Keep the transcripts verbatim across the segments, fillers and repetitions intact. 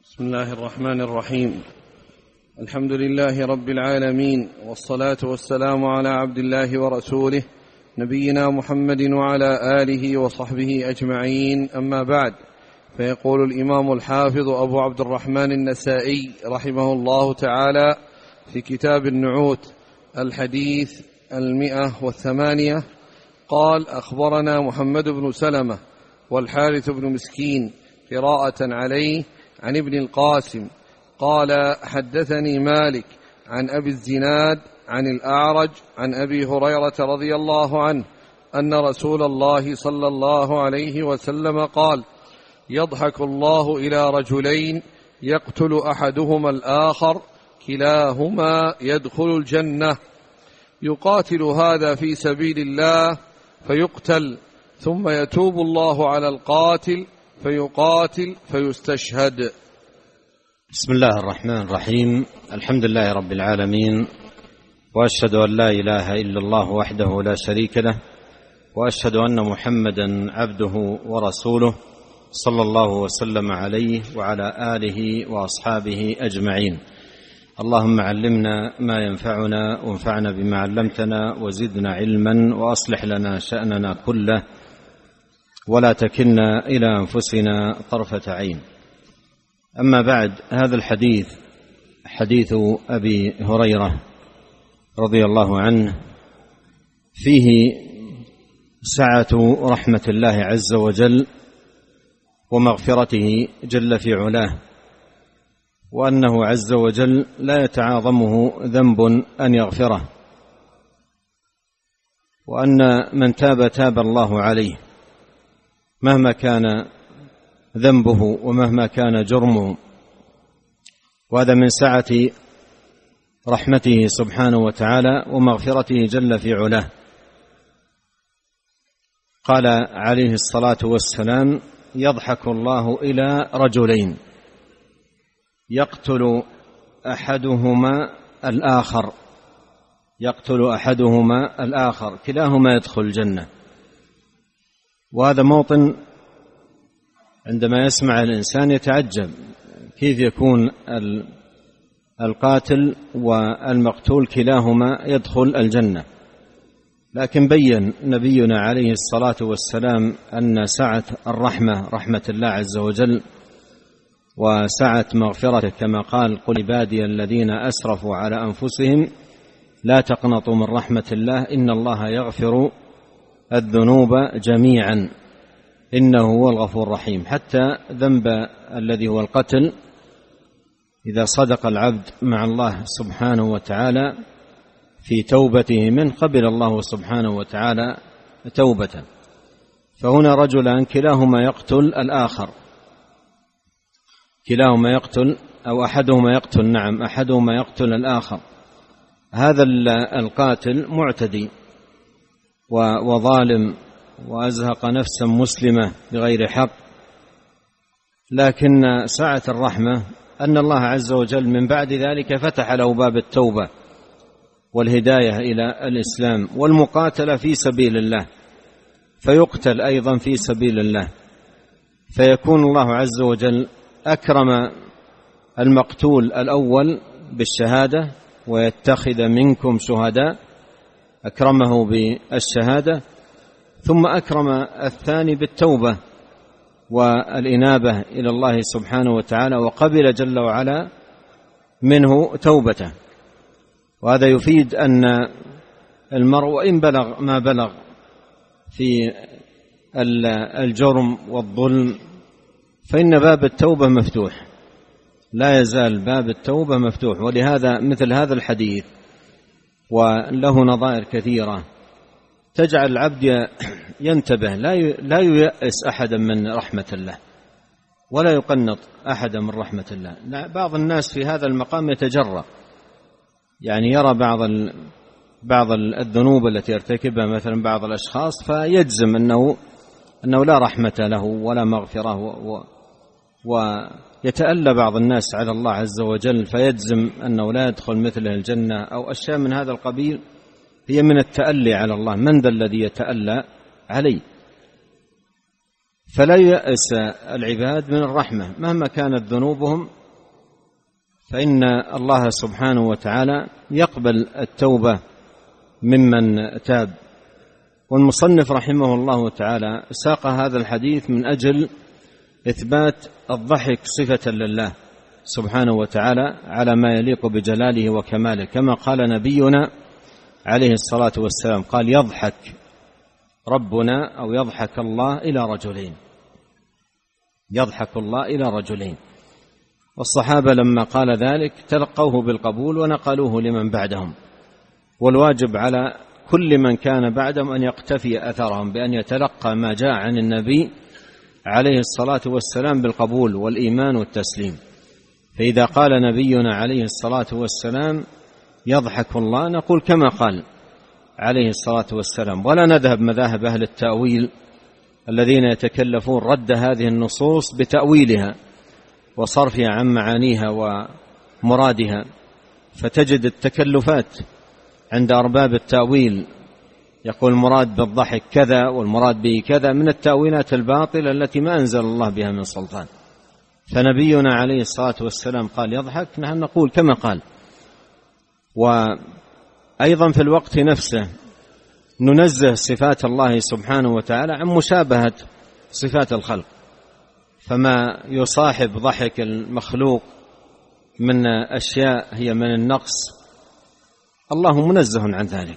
بسم الله الرحمن الرحيم. الحمد لله رب العالمين، والصلاة والسلام على عبد الله ورسوله نبينا محمد وعلى آله وصحبه أجمعين، أما بعد. فيقول الإمام الحافظ أبو عبد الرحمن النسائي رحمه الله تعالى في كتاب النعوت الحديث المئة والثمانية قال: أخبرنا محمد بن سلمة والحارث بن مسكين قراءة عليه عن ابن القاسم قال: حدثني مالك عن أبي الزناد عن الأعرج عن أبي هريرة رضي الله عنه أن رسول الله صلى الله عليه وسلم قال: يضحك الله إلى رجلين يقتل أحدهما الآخر كلاهما يدخل الجنة، يقاتل هذا في سبيل الله فيقتل، ثم يتوب الله على القاتل فيقاتل فيستشهد. بسم الله الرحمن الرحيم. الحمد لله رب العالمين، وأشهد أن لا إله إلا الله وحده لا شريك له، وأشهد أن محمدا عبده ورسوله صلى الله وسلم عليه وعلى آله وأصحابه أجمعين. اللهم علمنا ما ينفعنا وانفعنا بما علمتنا وزدنا علما، وأصلح لنا شأننا كله ولا تكلنا إلى أنفسنا طرفة عين. أما بعد، هذا الحديث حديث أبي هريرة رضي الله عنه فيه سعة رحمة الله عز وجل ومغفرته جل في علاه، وأنه عز وجل لا يتعاظمه ذنب أن يغفره، وأن من تاب تاب الله عليه مهما كان ذنبه ومهما كان جرمه. وهذا من سعة رحمته سبحانه وتعالى ومغفرته جل في علاه. قال عليه الصلاة والسلام: يضحك الله إلى رجلين يقتل أحدهما الآخر يقتل أحدهما الآخر كلاهما يدخل الجنة. وهذا موطن عندما يسمع الإنسان يتعجب كيف يكون القاتل والمقتول كلاهما يدخل الجنة، لكن بين نبينا عليه الصلاة والسلام أن سعة الرحمة رحمة الله عز وجل وسعة مغفرته، كما قال: قل عبادي الذين أسرفوا على أنفسهم لا تقنطوا من رحمة الله إن الله يغفر الذنوب جميعا إنه هو الغفور الرحيم. حتى ذنب الذي هو القتل إذا صدق العبد مع الله سبحانه وتعالى في توبته منه قبل الله سبحانه وتعالى توبته. فهنا رجلان كلاهما يقتل الآخر كلاهما يقتل أو أحدهما يقتل نعم أحدهما يقتل الآخر. هذا القاتل معتدي وظالم وأزهق نفسا مسلمة بغير حق، لكن سعة الرحمة أن الله عز وجل من بعد ذلك فتح له باب التوبة والهداية إلى الإسلام والمقاتلة في سبيل الله، فيقتل أيضا في سبيل الله، فيكون الله عز وجل أكرم المقتول الأول بالشهادة ويتخذ منكم شهداء، أكرمه بالشهادة، ثم أكرم الثاني بالتوبة والإنابة إلى الله سبحانه وتعالى، وقبل جل وعلا منه توبته. وهذا يفيد أن المرء وإن بلغ ما بلغ في الجرم والظلم فإن باب التوبة مفتوح، لا يزال باب التوبة مفتوح. ولهذا مثل هذا الحديث وله نظائر كثيرة تجعل العبد ينتبه، لا ييأس أحدا من رحمة الله ولا يقنط أحدا من رحمة الله. بعض الناس في هذا المقام يتجرأ، يعني يرى بعض بعض الذنوب التي يرتكبها مثلا بعض الأشخاص فيجزم أنه أنه لا رحمة له ولا مغفرة، ويتألى بعض الناس على الله عز وجل فيجزم أنه لا يدخل مثله الجنة أو أشياء من هذا القبيل. هي من التألي على الله، من ذا الذي يتألى عليه؟ فلا ييأس العباد من الرحمة مهما كانت ذنوبهم فإن الله سبحانه وتعالى يقبل التوبة ممن تاب. والمصنف رحمه الله تعالى ساق هذا الحديث من أجل إثبات الضحك صفة لله سبحانه وتعالى على ما يليق بجلاله وكماله، كما قال نبينا عليه الصلاة والسلام، قال: يضحك ربنا أو يضحك الله إلى رجلين، يضحك الله إلى رجلين. والصحابة لما قال ذلك تلقوه بالقبول ونقلوه لمن بعدهم، والواجب على كل من كان بعدهم أن يقتفي أثرهم بأن يتلقى ما جاء عن النبي عليه الصلاة والسلام بالقبول والإيمان والتسليم. فإذا قال نبينا عليه الصلاة والسلام يضحك الله، نقول كما قال عليه الصلاة والسلام، ولا نذهب مذاهب أهل التأويل الذين يتكلفون رد هذه النصوص بتأويلها وصرفها عن معانيها ومرادها، فتجد التكلفات عند أرباب التأويل، يقول المراد بالضحك كذا والمراد به كذا، من التأويلات الباطلة التي ما أنزل الله بها من سلطان. فنبينا عليه الصلاة والسلام قال يضحك، نحن نقول كما قال. وأيضا في الوقت نفسه ننزه صفات الله سبحانه وتعالى عن مشابهة صفات الخلق، فما يصاحب ضحك المخلوق من أشياء هي من النقص الله منزه عن ذلك.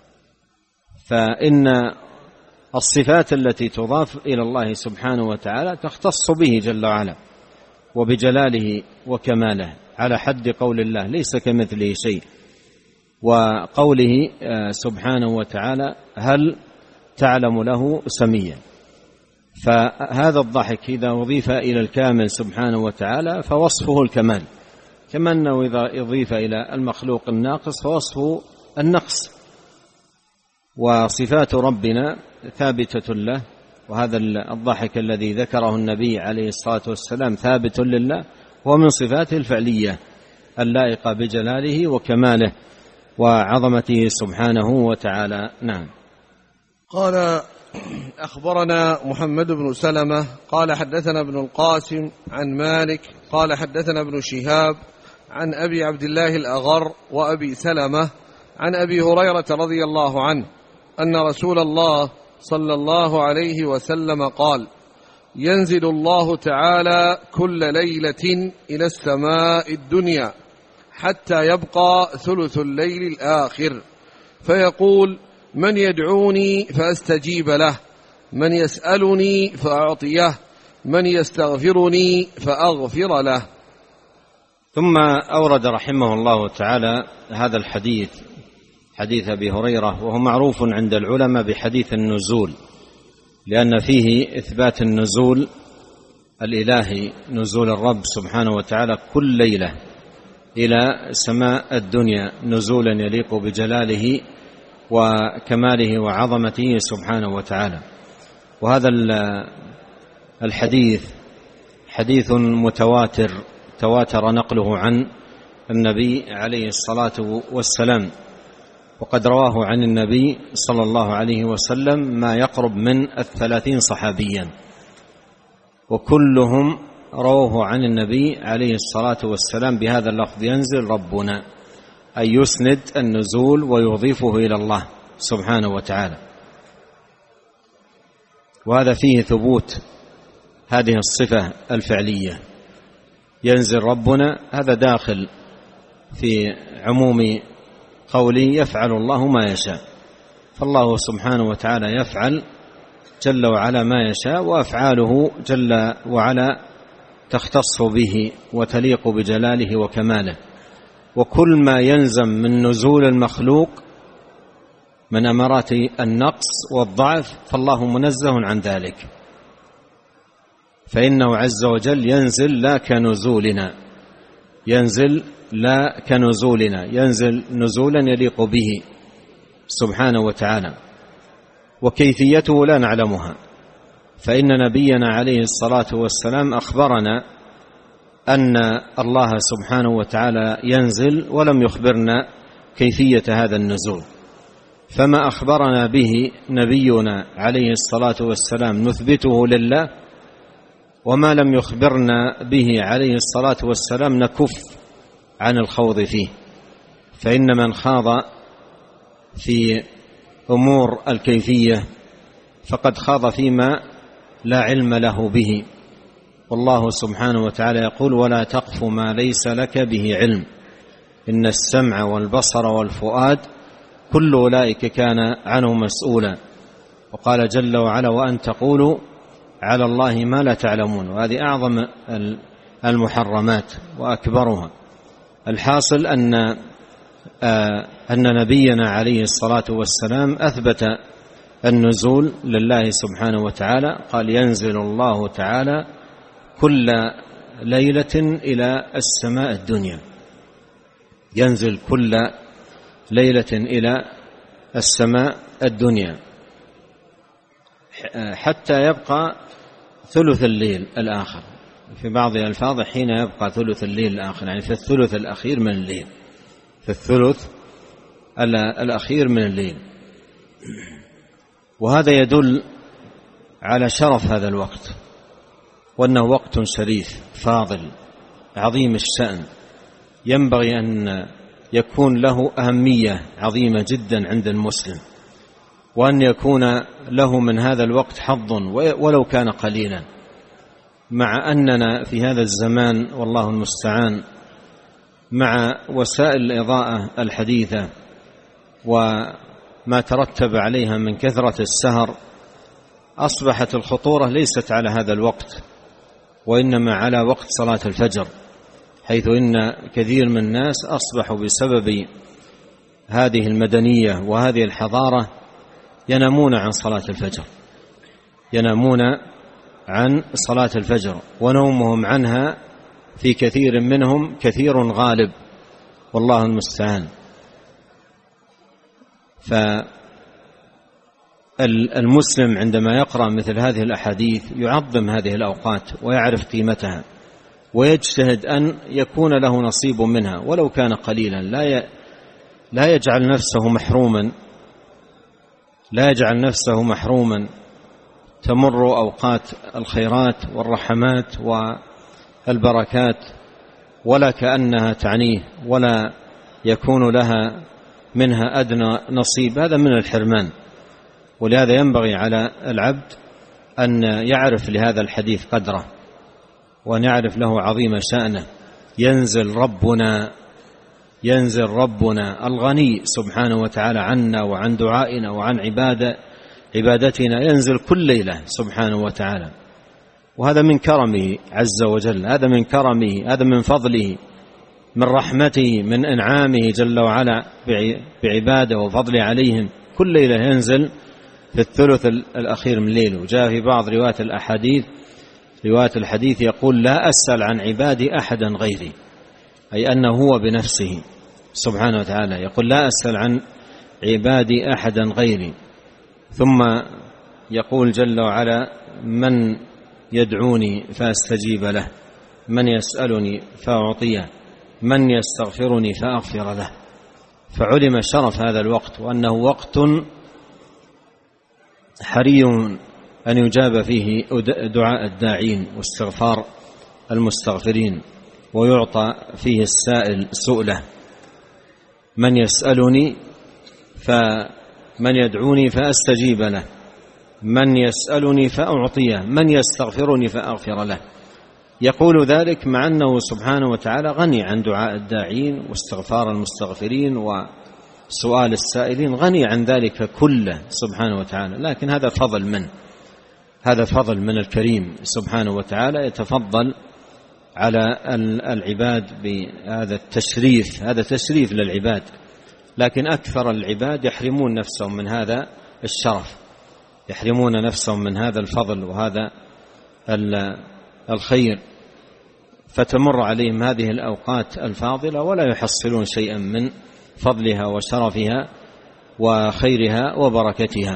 فإن الصفات التي تضاف إلى الله سبحانه وتعالى تختص به جل وعلا وبجلاله وكماله، على حد قول الله ليس كمثله شيء، وقوله سبحانه وتعالى هل تعلم له سميا. فهذا الضحك إذا أضيف إلى الكامل سبحانه وتعالى فوصفه الكمال، كما أنه إذا أضيف إلى المخلوق الناقص فوصفه النقص. وصفات ربنا ثابتة له، وهذا الضحك الذي ذكره النبي عليه الصلاة والسلام ثابت لله، ومن صفاته الفعلية اللائقة بجلاله وكماله وعظمته سبحانه وتعالى. نعم. قال: أخبرنا محمد بن سلمة قال حدثنا ابن القاسم عن مالك قال حدثنا ابن شهاب عن أبي عبد الله الأغر وأبي سلمة عن أبي هريرة رضي الله عنه أن رسول الله صلى الله عليه وسلم قال: ينزل الله تعالى كل ليلة إلى السماء الدنيا حتى يبقى ثلث الليل الآخر، فيقول: من يدعوني فأستجيب له، من يسألني فأعطيه، من يستغفرني فأغفر له. ثم أورد رحمه الله تعالى هذا الحديث، حديث أبي هريرة، وهو معروف عند العلماء بحديث النزول، لأن فيه إثبات النزول الإلهي، نزول الرب سبحانه وتعالى كل ليلة إلى سماء الدنيا نزولا يليق بجلاله وكماله وعظمته سبحانه وتعالى. وهذا الحديث حديث متواتر تواتر نقله عن النبي عليه الصلاة والسلام، وقد رواه عن النبي صلى الله عليه وسلم ما يقرب من الثلاثين صحابيا، وكلهم رواه عن النبي عليه الصلاة والسلام بهذا اللفظ: ينزل ربنا، أي يسند النزول ويضيفه إلى الله سبحانه وتعالى. وهذا فيه ثبوت هذه الصفة الفعلية، ينزل ربنا، هذا داخل في عموم قوله يفعل الله ما يشاء، فالله سبحانه وتعالى يفعل جل وعلا ما يشاء، وأفعاله جل وعلا تختص به وتليق بجلاله وكماله. وكل ما ينزم من نزول المخلوق من أمارات النقص والضعف فالله منزه عن ذلك، فإنه عز وجل ينزل لا كنزولنا، ينزل لا كنزولنا، ينزل نزولا يليق به سبحانه وتعالى، وكيفيته لا نعلمها. فإن نبينا عليه الصلاة والسلام أخبرنا أن الله سبحانه وتعالى ينزل، ولم يخبرنا كيفية هذا النزول. فما أخبرنا به نبينا عليه الصلاة والسلام نثبته لله، وما لم يخبرنا به عليه الصلاة والسلام نكف عن الخوض فيه، فإن من خاض في أمور الكيفية فقد خاض فيما لا علم له به. والله سبحانه وتعالى يقول: ولا تقف ما ليس لك به علم إن السمع والبصر والفؤاد كل أولئك كان عنه مسؤولا. وقال جل وعلا: وأن تقولوا على الله ما لا تعلمون. وهذه أعظم المحرمات وأكبرها. الحاصل أن أن نبينا عليه الصلاة والسلام أثبت النزول لله سبحانه وتعالى، قال: ينزل الله تعالى كل ليلة إلى السماء الدنيا، ينزل كل ليلة إلى السماء الدنيا حتى يبقى ثلث الليل الآخر. في بعض الألفاظ حين يبقى ثلث الليل الآخر، يعني في الثلث الأخير من الليل، في الثلث الأخير من الليل. وهذا يدل على شرف هذا الوقت، وأنه وقت شريف فاضل عظيم الشأن، ينبغي أن يكون له أهمية عظيمة جدا عند المسلم، وأن يكون له من هذا الوقت حظ ولو كان قليلا. مع أننا في هذا الزمان والله المستعان مع وسائل الإضاءة الحديثة وما ترتب عليها من كثرة السهر، أصبحت الخطورة ليست على هذا الوقت، وإنما على وقت صلاة الفجر، حيث إن كثير من الناس أصبحوا بسبب هذه المدنية وهذه الحضارة ينامون عن صلاة الفجر، ينامون عن صلاة الفجر، ونومهم عنها في كثير منهم كثير غالب، والله المستعان. فالمسلم عندما يقرأ مثل هذه الأحاديث يعظم هذه الأوقات ويعرف قيمتها، ويجتهد أن يكون له نصيب منها ولو كان قليلا، لا لا يجعل نفسه محروما، لا يجعل نفسه محروما تمر أوقات الخيرات والرحمات والبركات ولا كأنها تعنيه، ولا يكون لها منها أدنى نصيب، هذا من الحرمان. ولهذا ينبغي على العبد أن يعرف لهذا الحديث قدره، وأن يعرف له عظيم شأنه. ينزل ربنا ينزل ربنا الغني سبحانه وتعالى عنا وعن دعائنا وعن عبادة عبادتنا، ينزل كل ليلة سبحانه وتعالى، وهذا من كرمه عز وجل، هذا من كرمه، هذا من فضله، من رحمته، من إنعامه جل وعلا بعباده وفضله عليهم. كل ليلة ينزل في الثلث الأخير من الليل. وجاء في بعض روايات الأحاديث رواية الحديث يقول: لا أسأل عن عبادي أحدا غيري، أي أنه هو بنفسه سبحانه وتعالى يقول: لا أسأل عن عبادي أحدا غيري. ثم يقول جل وعلا: من يدعوني فأستجيب له، من يسألني فأعطيه، من يستغفرني فأغفر له. فعلم شرف هذا الوقت، وأنه وقت حري أن يجاب فيه دعاء الداعين واستغفار المستغفرين، ويعطى فيه السائل سؤله. من يسألني فمن يدعوني فأستجيب له، من يسألني فأعطيه، من يستغفرني فأغفر له. يقول ذلك مع أنه سبحانه وتعالى غني عن دعاء الداعين واستغفار المستغفرين وسؤال السائلين، غني عن ذلك كله سبحانه وتعالى. لكن هذا فضل من هذا فضل من الكريم سبحانه وتعالى، يتفضل على العباد بهذا التشريف، هذا تشريف للعباد. لكن أكثر العباد يحرمون نفسهم من هذا الشرف، يحرمون نفسهم من هذا الفضل وهذا الخير، فتمر عليهم هذه الأوقات الفاضلة ولا يحصلون شيئا من فضلها وشرفها وخيرها وبركتها.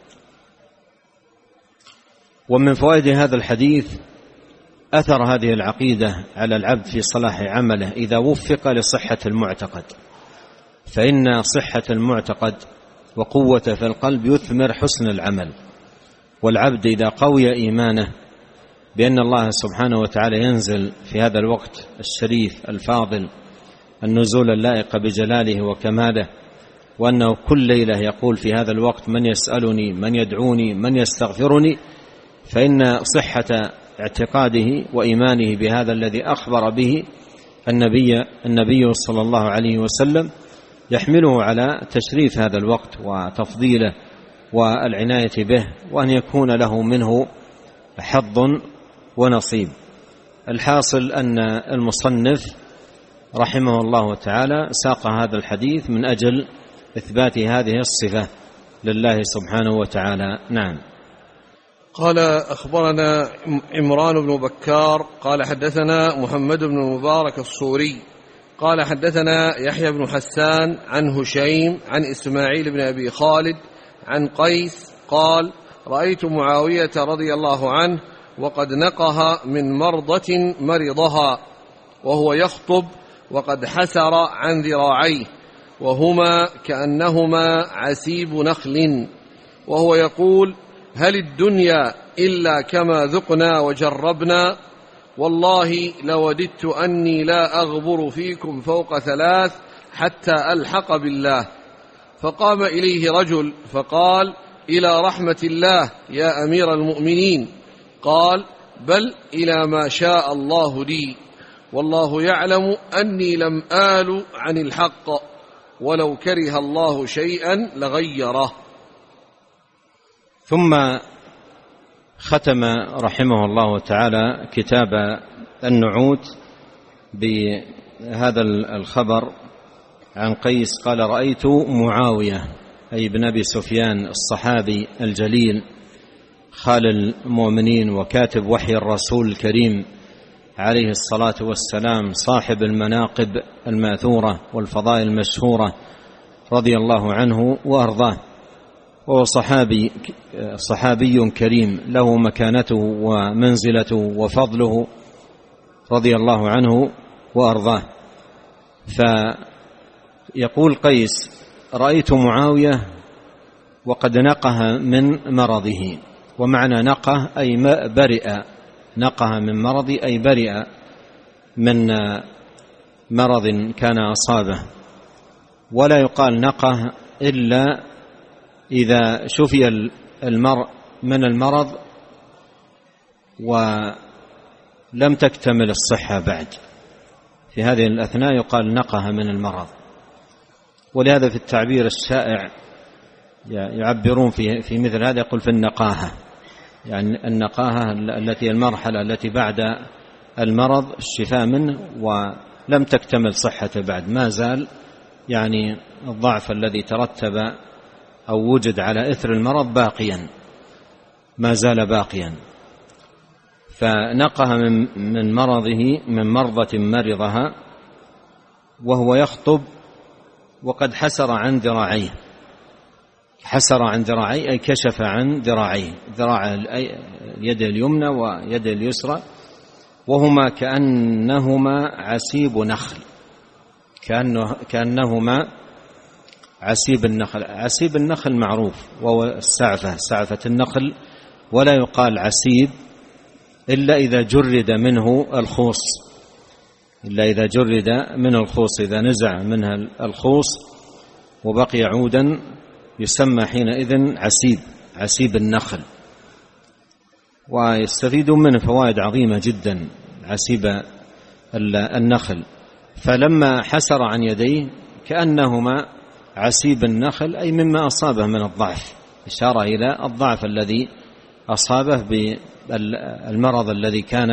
ومن فوائد هذا الحديث أثر هذه العقيدة على العبد في صلاح عمله إذا وفق لصحة المعتقد، فإن صحة المعتقد وقوة في القلب يثمر حسن العمل. والعبد إذا قوي إيمانه بأن الله سبحانه وتعالى ينزل في هذا الوقت الشريف الفاضل النزول اللائق بجلاله وكماله، وأنه كل ليلة يقول في هذا الوقت: من يسألني، من يدعوني، من يستغفرني. فإن صحة اعتقاده وإيمانه بهذا الذي أخبر به النبي النبي صلى الله عليه وسلم يحمله على تشريف هذا الوقت وتفضيله والعناية به، وأن يكون له منه حظ ونصيب. الحاصل أن المصنف رحمه الله تعالى ساق هذا الحديث من أجل إثبات هذه الصفة لله سبحانه وتعالى. نعم. قال: أخبرنا عمران بن بكار قال حدثنا محمد بن المبارك الصوري قال حدثنا يحيى بن حسان عن هشيم عن إسماعيل بن أبي خالد عن قيس قال: رأيت معاوية رضي الله عنه وقد نقها من مرضة مرضها وهو يخطب وقد حسر عن ذراعيه وهما كأنهما عسيب نخل، وهو يقول: هل الدنيا إلا كما ذقنا وجربنا؟ والله لوددت أني لا أغبر فيكم فوق ثلاث حتى ألحق بالله. فقام إليه رجل فقال: إلى رحمة الله يا أمير المؤمنين. قال: بل إلى ما شاء الله لي، والله يعلم أني لم آل عن الحق، ولو كره الله شيئا لغيره. ثم ختم رحمه الله تعالى كتاب النعوت بهذا الخبر عن قيس قال: رأيت معاوية أي بن أبي سفيان الصحابي الجليل خال المؤمنين وكاتب وحي الرسول الكريم عليه الصلاة والسلام، صاحب المناقب الماثورة والفضائل المشهورة رضي الله عنه وأرضاه، وهو صحابي صحابي كريم له مكانته ومنزلته وفضله رضي الله عنه وأرضاه. فيقول قيس: رأيت معاوية وقد نقه من مرضه. ومعنى نقه أي برئ، نقه من مرض أي برئ من مرض كان أصابه. ولا يقال نقه إلا إذا شفي المرء من المرض ولم تكتمل الصحة بعد، في هذه الأثناء يقال نقه من المرض. ولهذا في التعبير الشائع يعبرون في في مثل هذا يقول في النقاهة، يعني النقاهة التي المرحلة التي بعد المرض الشفاء منه ولم تكتمل صحته بعد، ما زال يعني الضعف الذي ترتب أو وجد على إثر المرض باقيا، ما زال باقيا. فنقه من مرضه من مرضة مرضها وهو يخطب وقد حسر عن ذراعيه. حسر عن ذراعيه أي كشف عن ذراعيه، ذراع اليد اليمنى ويد اليسرى، وهما كأنهما عسيب نخل، كأنه كأنهما عسيب النخل. عسيب النخل معروف وهو السعفة، سعفة النخل، ولا يقال عسيب إلا إذا جرد منه الخوص، إلا إذا جرد من الخوص، إذا نزع منها الخوص وبقي عودا يسمى حينئذ عسيب، عسيب النخل. ويستفيدون منه فوائد عظيمة جدا عسيب النخل. فلما حسر عن يديه كأنهما عسيب النخل أي مما أصابه من الضعف، إشارة إلى الضعف الذي أصابه بالمرض الذي كان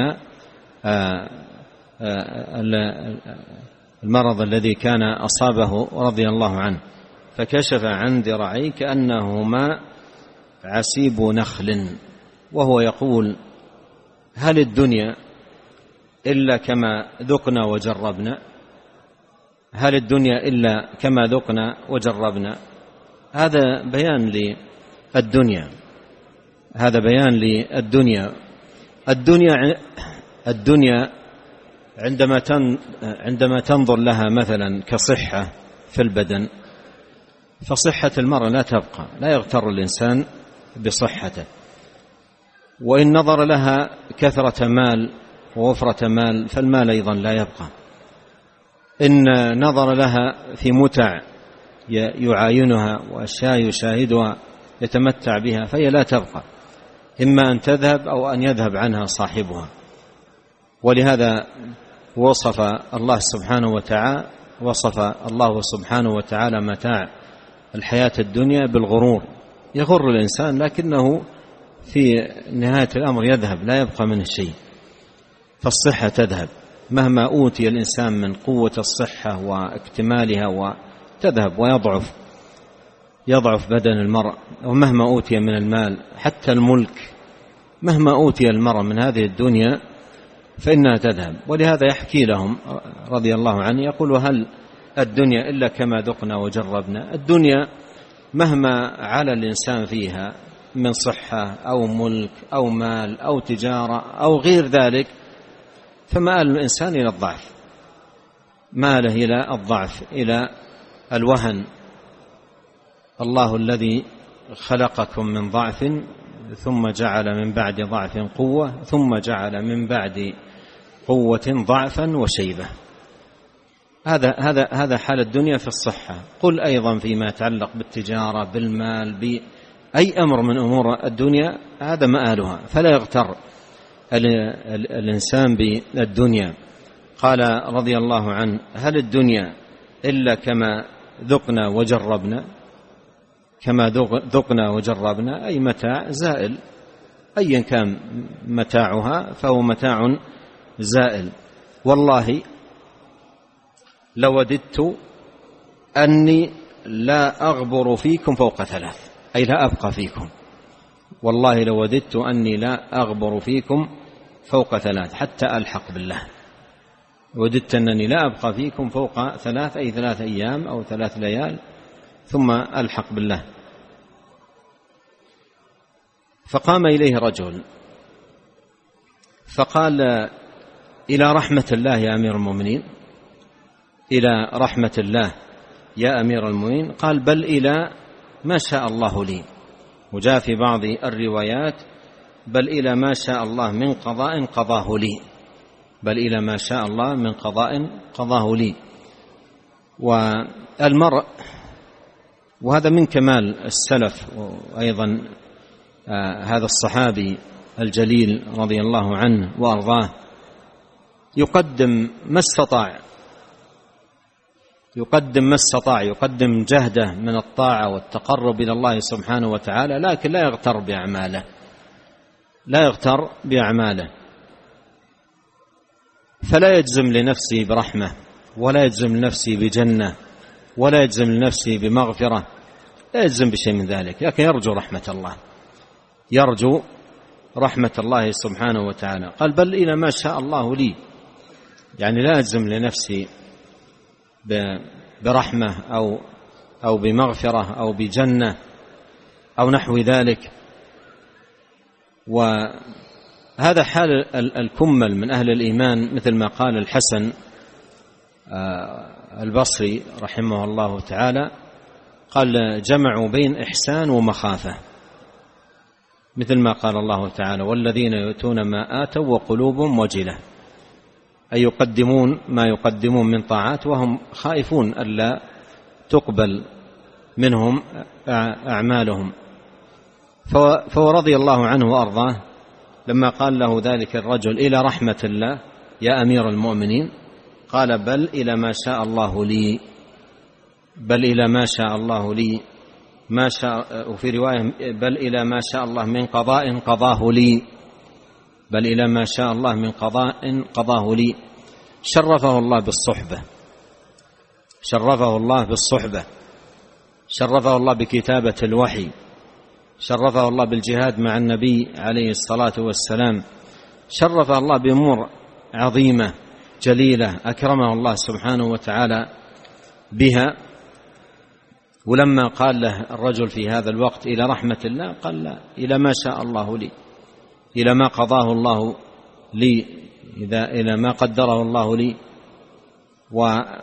المرض الذي كان أصابه رضي الله عنه. فكشف عن ذراعيه كأنهما عسيب نخل، وهو يقول: هل الدنيا إلا كما ذقنا وجربنا؟ هل الدنيا إلا كما ذقنا وجربنا؟ هذا بيان للدنيا، هذا بيان للدنيا. الدنيا الدنيا عندما عندما تنظر لها مثلا كصحة في البدن، فصحة المرء لا تبقى، لا يغتر الإنسان بصحته. وإن نظر لها كثرة مال ووفرة مال فالمال أيضا لا يبقى. إن نظر لها في متع يعاينها وأشياء يشاهدها يتمتع بها فهي لا تبقى، إما أن تذهب أو أن يذهب عنها صاحبها. ولهذا وصف الله سبحانه وتعالى وصف الله سبحانه وتعالى متاع الحياة الدنيا بالغرور، يغر الإنسان لكنه في نهاية الأمر يذهب، لا يبقى منه شيء. فالصحة تذهب، مهما أوتي الإنسان من قوة الصحة واكتمالها وتذهب ويضعف يضعف بدن المرء، ومهما أوتي من المال، حتى الملك مهما أوتي المرء من هذه الدنيا فإنها تذهب. ولهذا يحكي لهم رضي الله عنه يقول: هل الدنيا إلا كما ذقنا وجربنا؟ الدنيا مهما على الإنسان فيها من صحة أو ملك أو مال أو تجارة أو غير ذلك فمآل الإنسان إلى الضعف، ماله إلى الضعف، إلى الوهن. الله الذي خلقكم من ضعف ثم جعل من بعد ضعف قوة ثم جعل من بعد قوة ضعفا وشيبة. هذا هذا هذا حال الدنيا في الصحة. قل أيضا فيما يتعلق بالتجارة بالمال بأي أمر من أمور الدنيا هذا مآلها، فلا يغتر الإنسان بالدنيا. قال رضي الله عنه: هل الدنيا إلا كما ذقنا وجربنا؟ كما ذقنا وجربنا أي متاع زائل، أيا كان متاعها فهو متاع زائل. والله لوددت أني لا أغبر فيكم فوق ثلاث، أي لا أبقى فيكم. والله لوددت أني لا أغبر فيكم فوق ثلاث حتى ألحق بالله. وددت أنني لا أبقى فيكم فوق ثلاث، أي ثلاث أيام أو ثلاث ليال ثم ألحق بالله. فقام إليه رجل فقال: إلى رحمة الله يا أمير المؤمنين، إلى رحمة الله يا أمير المؤمنين. قال: بل إلى ما شاء الله لي. وجاء في بعض الروايات: بل إلى ما شاء الله من قضاء قضاه لي، بل إلى ما شاء الله من قضاء قضاه لي. والمرء، وهذا من كمال السلف، وأيضا آه هذا الصحابي الجليل رضي الله عنه وأرضاه يقدم ما استطاع يقدم ما استطاع يقدم جهده من الطاعة والتقرب إلى الله سبحانه وتعالى، لكن لا يغتر بأعماله لا يغتر بأعماله فلا يجزم لنفسه برحمة، ولا يجزم لنفسه بجنة، ولا يجزم لنفسه بمغفرة، لا يجزم بشيء من ذلك، لكن يرجو رحمة الله يرجو رحمة الله سبحانه وتعالى. قال: بل إلى ما شاء الله لي، يعني لا أجزم لنفسي برحمة أو أو بمغفرة أو بجنة أو نحو ذلك. وهذا حال الكمل من أهل الإيمان، مثل ما قال الحسن البصري رحمه الله تعالى، قال: جمعوا بين إحسان ومخافة، مثل ما قال الله تعالى: والذين يؤتون ما آتوا وقلوبهم وجلة، أي يقدمون ما يقدمون من طاعات وهم خائفون ألا تقبل منهم أعمالهم. فهو رضي الله عنه وأرضاه لما قال له ذلك الرجل: إلى رحمة الله يا أمير المؤمنين، قال: بل إلى ما شاء الله لي، بل إلى ما شاء الله لي ما شاء. وفي رواية: بل إلى ما شاء الله من قضاء قضاه لي، بل إلى ما شاء الله من قضاء قضاه لي. شرفه الله بالصحبة شرفه الله بالصحبة شرفه الله بكتابة الوحي، شرفه الله بالجهاد مع النبي عليه الصلاة والسلام، شرفه الله بأمور عظيمة جليلة أكرمه الله سبحانه وتعالى بها. ولما قال له الرجل في هذا الوقت: إلى رحمة الله، قال: لا، إلى ما شاء الله لي، إلى ما قضاه الله لي، إذا إلى ما قدره الله لي. وأهل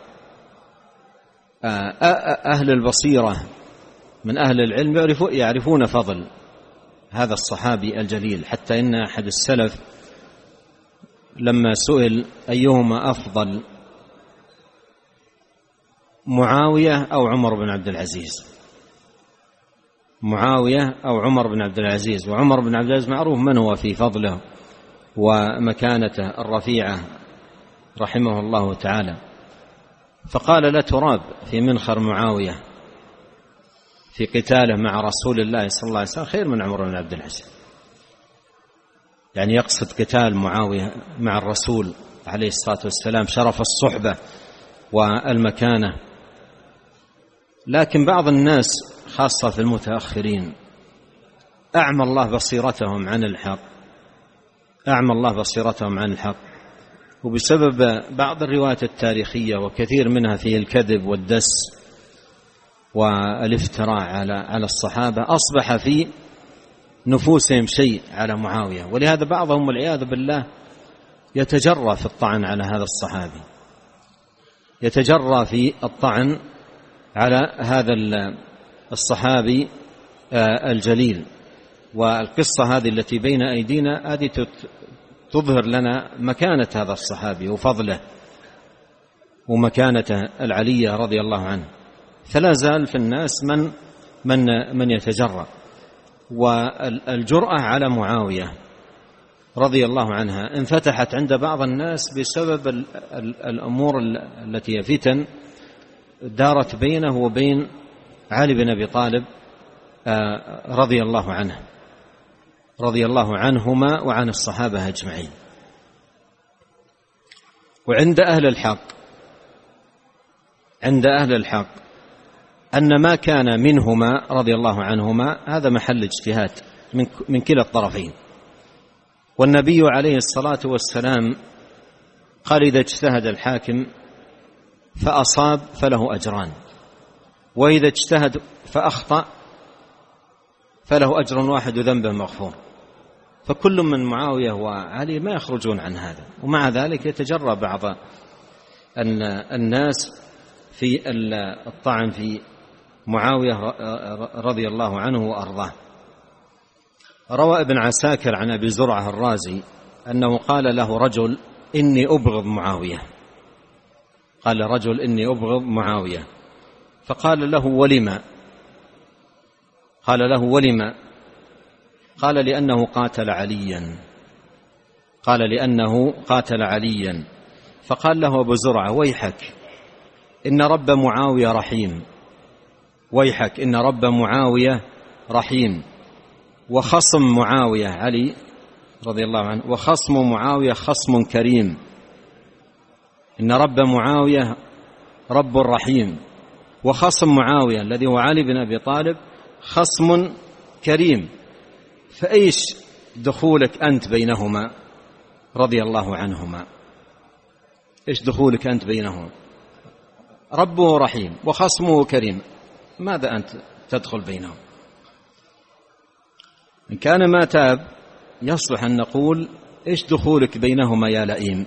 البصيرة من أهل العلم يعرفون فضل هذا الصحابي الجليل، حتى إن أحد السلف لما سئل أيهما أفضل معاوية أو عمر بن عبد العزيز، معاوية أو عمر بن عبد العزيز. وعمر بن عبد العزيز معروف من هو في فضله ومكانته الرفيعة رحمه الله تعالى. فقال: لا تراب في منخر معاوية في قتاله مع رسول الله صلى الله عليه وسلم خير من عمر بن عبد العزيز. يعني يقصد قتال معاوية مع الرسول عليه الصلاة والسلام، شرف الصحبة والمكانة. لكن بعض الناس خاصة في المتأخرين أعمى الله بصيرتهم عن الحق، أعمى الله بصيرتهم عن الحق، وبسبب بعض الروايات التاريخية وكثير منها فيه الكذب والدس والافتراء على على الصحابة أصبح في نفوسهم شيء على معاوية. ولهذا بعضهم والعياذ بالله يتجرى في الطعن على هذا الصحابي، يتجرى في الطعن على هذا الصحابي الجليل. والقصة هذه التي بين أيدينا هذه تظهر لنا مكانة هذا الصحابي وفضله ومكانته العلية رضي الله عنه. فلا زال في الناس من من من يتجرأ. والجرأة على معاوية رضي الله عنها انفتحت عند بعض الناس بسبب الأمور التي هي فتن دارت بينه وبين علي بن أبي طالب رضي الله عنه رضي الله عنهما وعن الصحابة أجمعين. وعند أهل الحق عند أهل الحق أن ما كان منهما رضي الله عنهما هذا محل اجتهاد من من كلا الطرفين. والنبي عليه الصلاة والسلام قال: إذا اجتهد الحاكم فأصاب فله أجران، وإذا اجتهد فأخطأ فله أجر واحد وذنبه مغفور. فكل من معاوية وعلي ما يخرجون عن هذا، ومع ذلك يتجرى بعض الناس في الطعن في معاوية رضي الله عنه وأرضاه. روى ابن عساكر عن أبي زرعة الرازي أنه قال له رجل: إني أبغض معاوية. قال رجل: إني أبغض معاوية. فقال له: ولما؟ قال له: ولما؟ قال: لأنه قاتل عليا. قال: لأنه قاتل عليا. فقال له أبو زرعة: ويحك إن رب معاوية رحيم، ويحك إن رب معاوية رحيم، وخصم معاوية علي رضي الله عنه، وخصم معاوية خصم كريم. إن رب معاوية رب رحيم، وخصم معاوية الذي هو علي بن أبي طالب خصم كريم. فإيش دخولك أنت بينهما رضي الله عنهما؟ إيش دخولك أنت بينهما؟ ربه رحيم وخصمه كريم، ماذا أنت تدخل بينهم؟ إن كان ما تاب يصلح أن نقول: إيش دخولك بينهما يا لئيم؟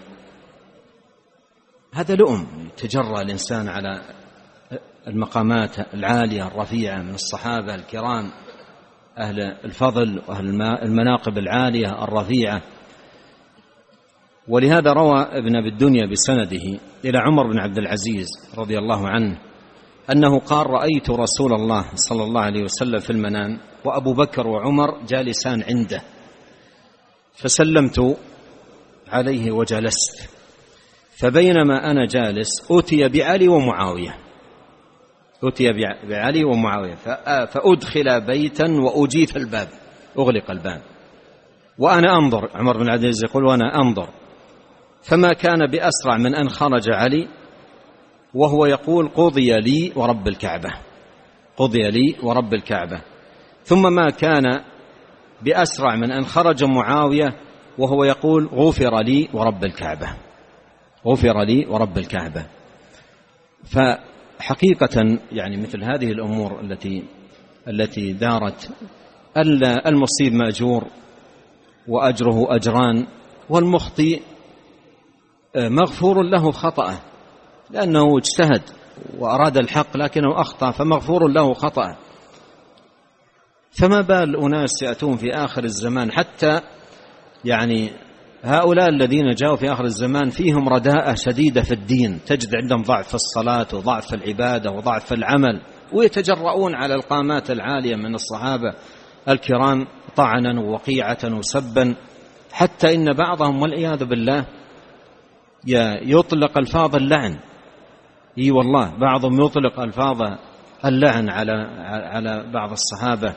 هذا لؤم تجرى الإنسان على المقامات العالية الرفيعة من الصحابة الكرام أهل الفضل وأهل المناقب العالية الرفيعة. ولهذا روى ابن أبي الدنيا بسنده إلى عمر بن عبد العزيز رضي الله عنه أنه قال: رأيت رسول الله صلى الله عليه وسلم في المنام وأبو بكر وعمر جالسان عنده، فسلمت عليه وجلست، فبينما أنا جالس أتي بعلي ومعاوية أتي بعلي ومعاوية فأدخل بيتا وأجيث الباب، أغلق الباب وأنا أنظر. عمر بن عبد العزيز يقول: وأنا أنظر، فما كان بأسرع من أن خرج علي وهو يقول: قضي لي ورب الكعبة، قضي لي ورب الكعبة. ثم ما كان بأسرع من أن خرج معاوية وهو يقول: غفر لي ورب الكعبة، غفر لي ورب الكعبة. فحقيقة يعني مثل هذه الأمور التي التي دارت، المصيب مأجور وأجره أجران، والمخطئ مغفور له خطأه لأنه اجتهد وأراد الحق لكنه أخطأ فمغفور له خطأه. فما بال أناس يأتون في آخر الزمان حتى يعني هؤلاء الذين جاءوا في آخر الزمان فيهم رداءة شديدة في الدين، تجد عندهم ضعف في الصلاة وضعف في العبادة وضعف في العمل، ويتجرؤون على القامات العالية من الصحابة الكرام طعنا ووقيعة وسبا، حتى إن بعضهم والعياذ بالله يطلق ألفاظ اللعن. اي والله بعضهم يطلق ألفاظ اللعن على على بعض الصحابة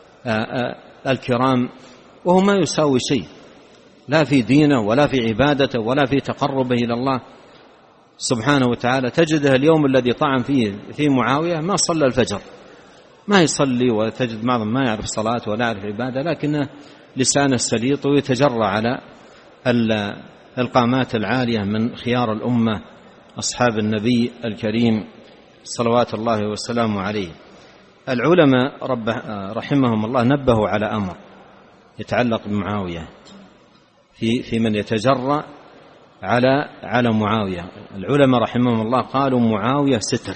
الكرام، وهو ما يساوي شيء لا في دينه ولا في عبادته ولا في تقربه إلى الله سبحانه وتعالى. تجده اليوم الذي طعن فيه في معاوية ما صلى الفجر، ما يصلي، وتجد بعضهم ما يعرف صلاة ولا يعرف عبادة، لكنه لسانه سليط ويتجرى على القامات العالية من خيار الأمة أصحاب النبي الكريم صلوات الله وسلامه عليه. العلماء رحمهم الله نبهوا على أمر يتعلق بمعاوية في في من يتجرأ على على معاوية. العلماء رحمهم الله قالوا معاوية ستر،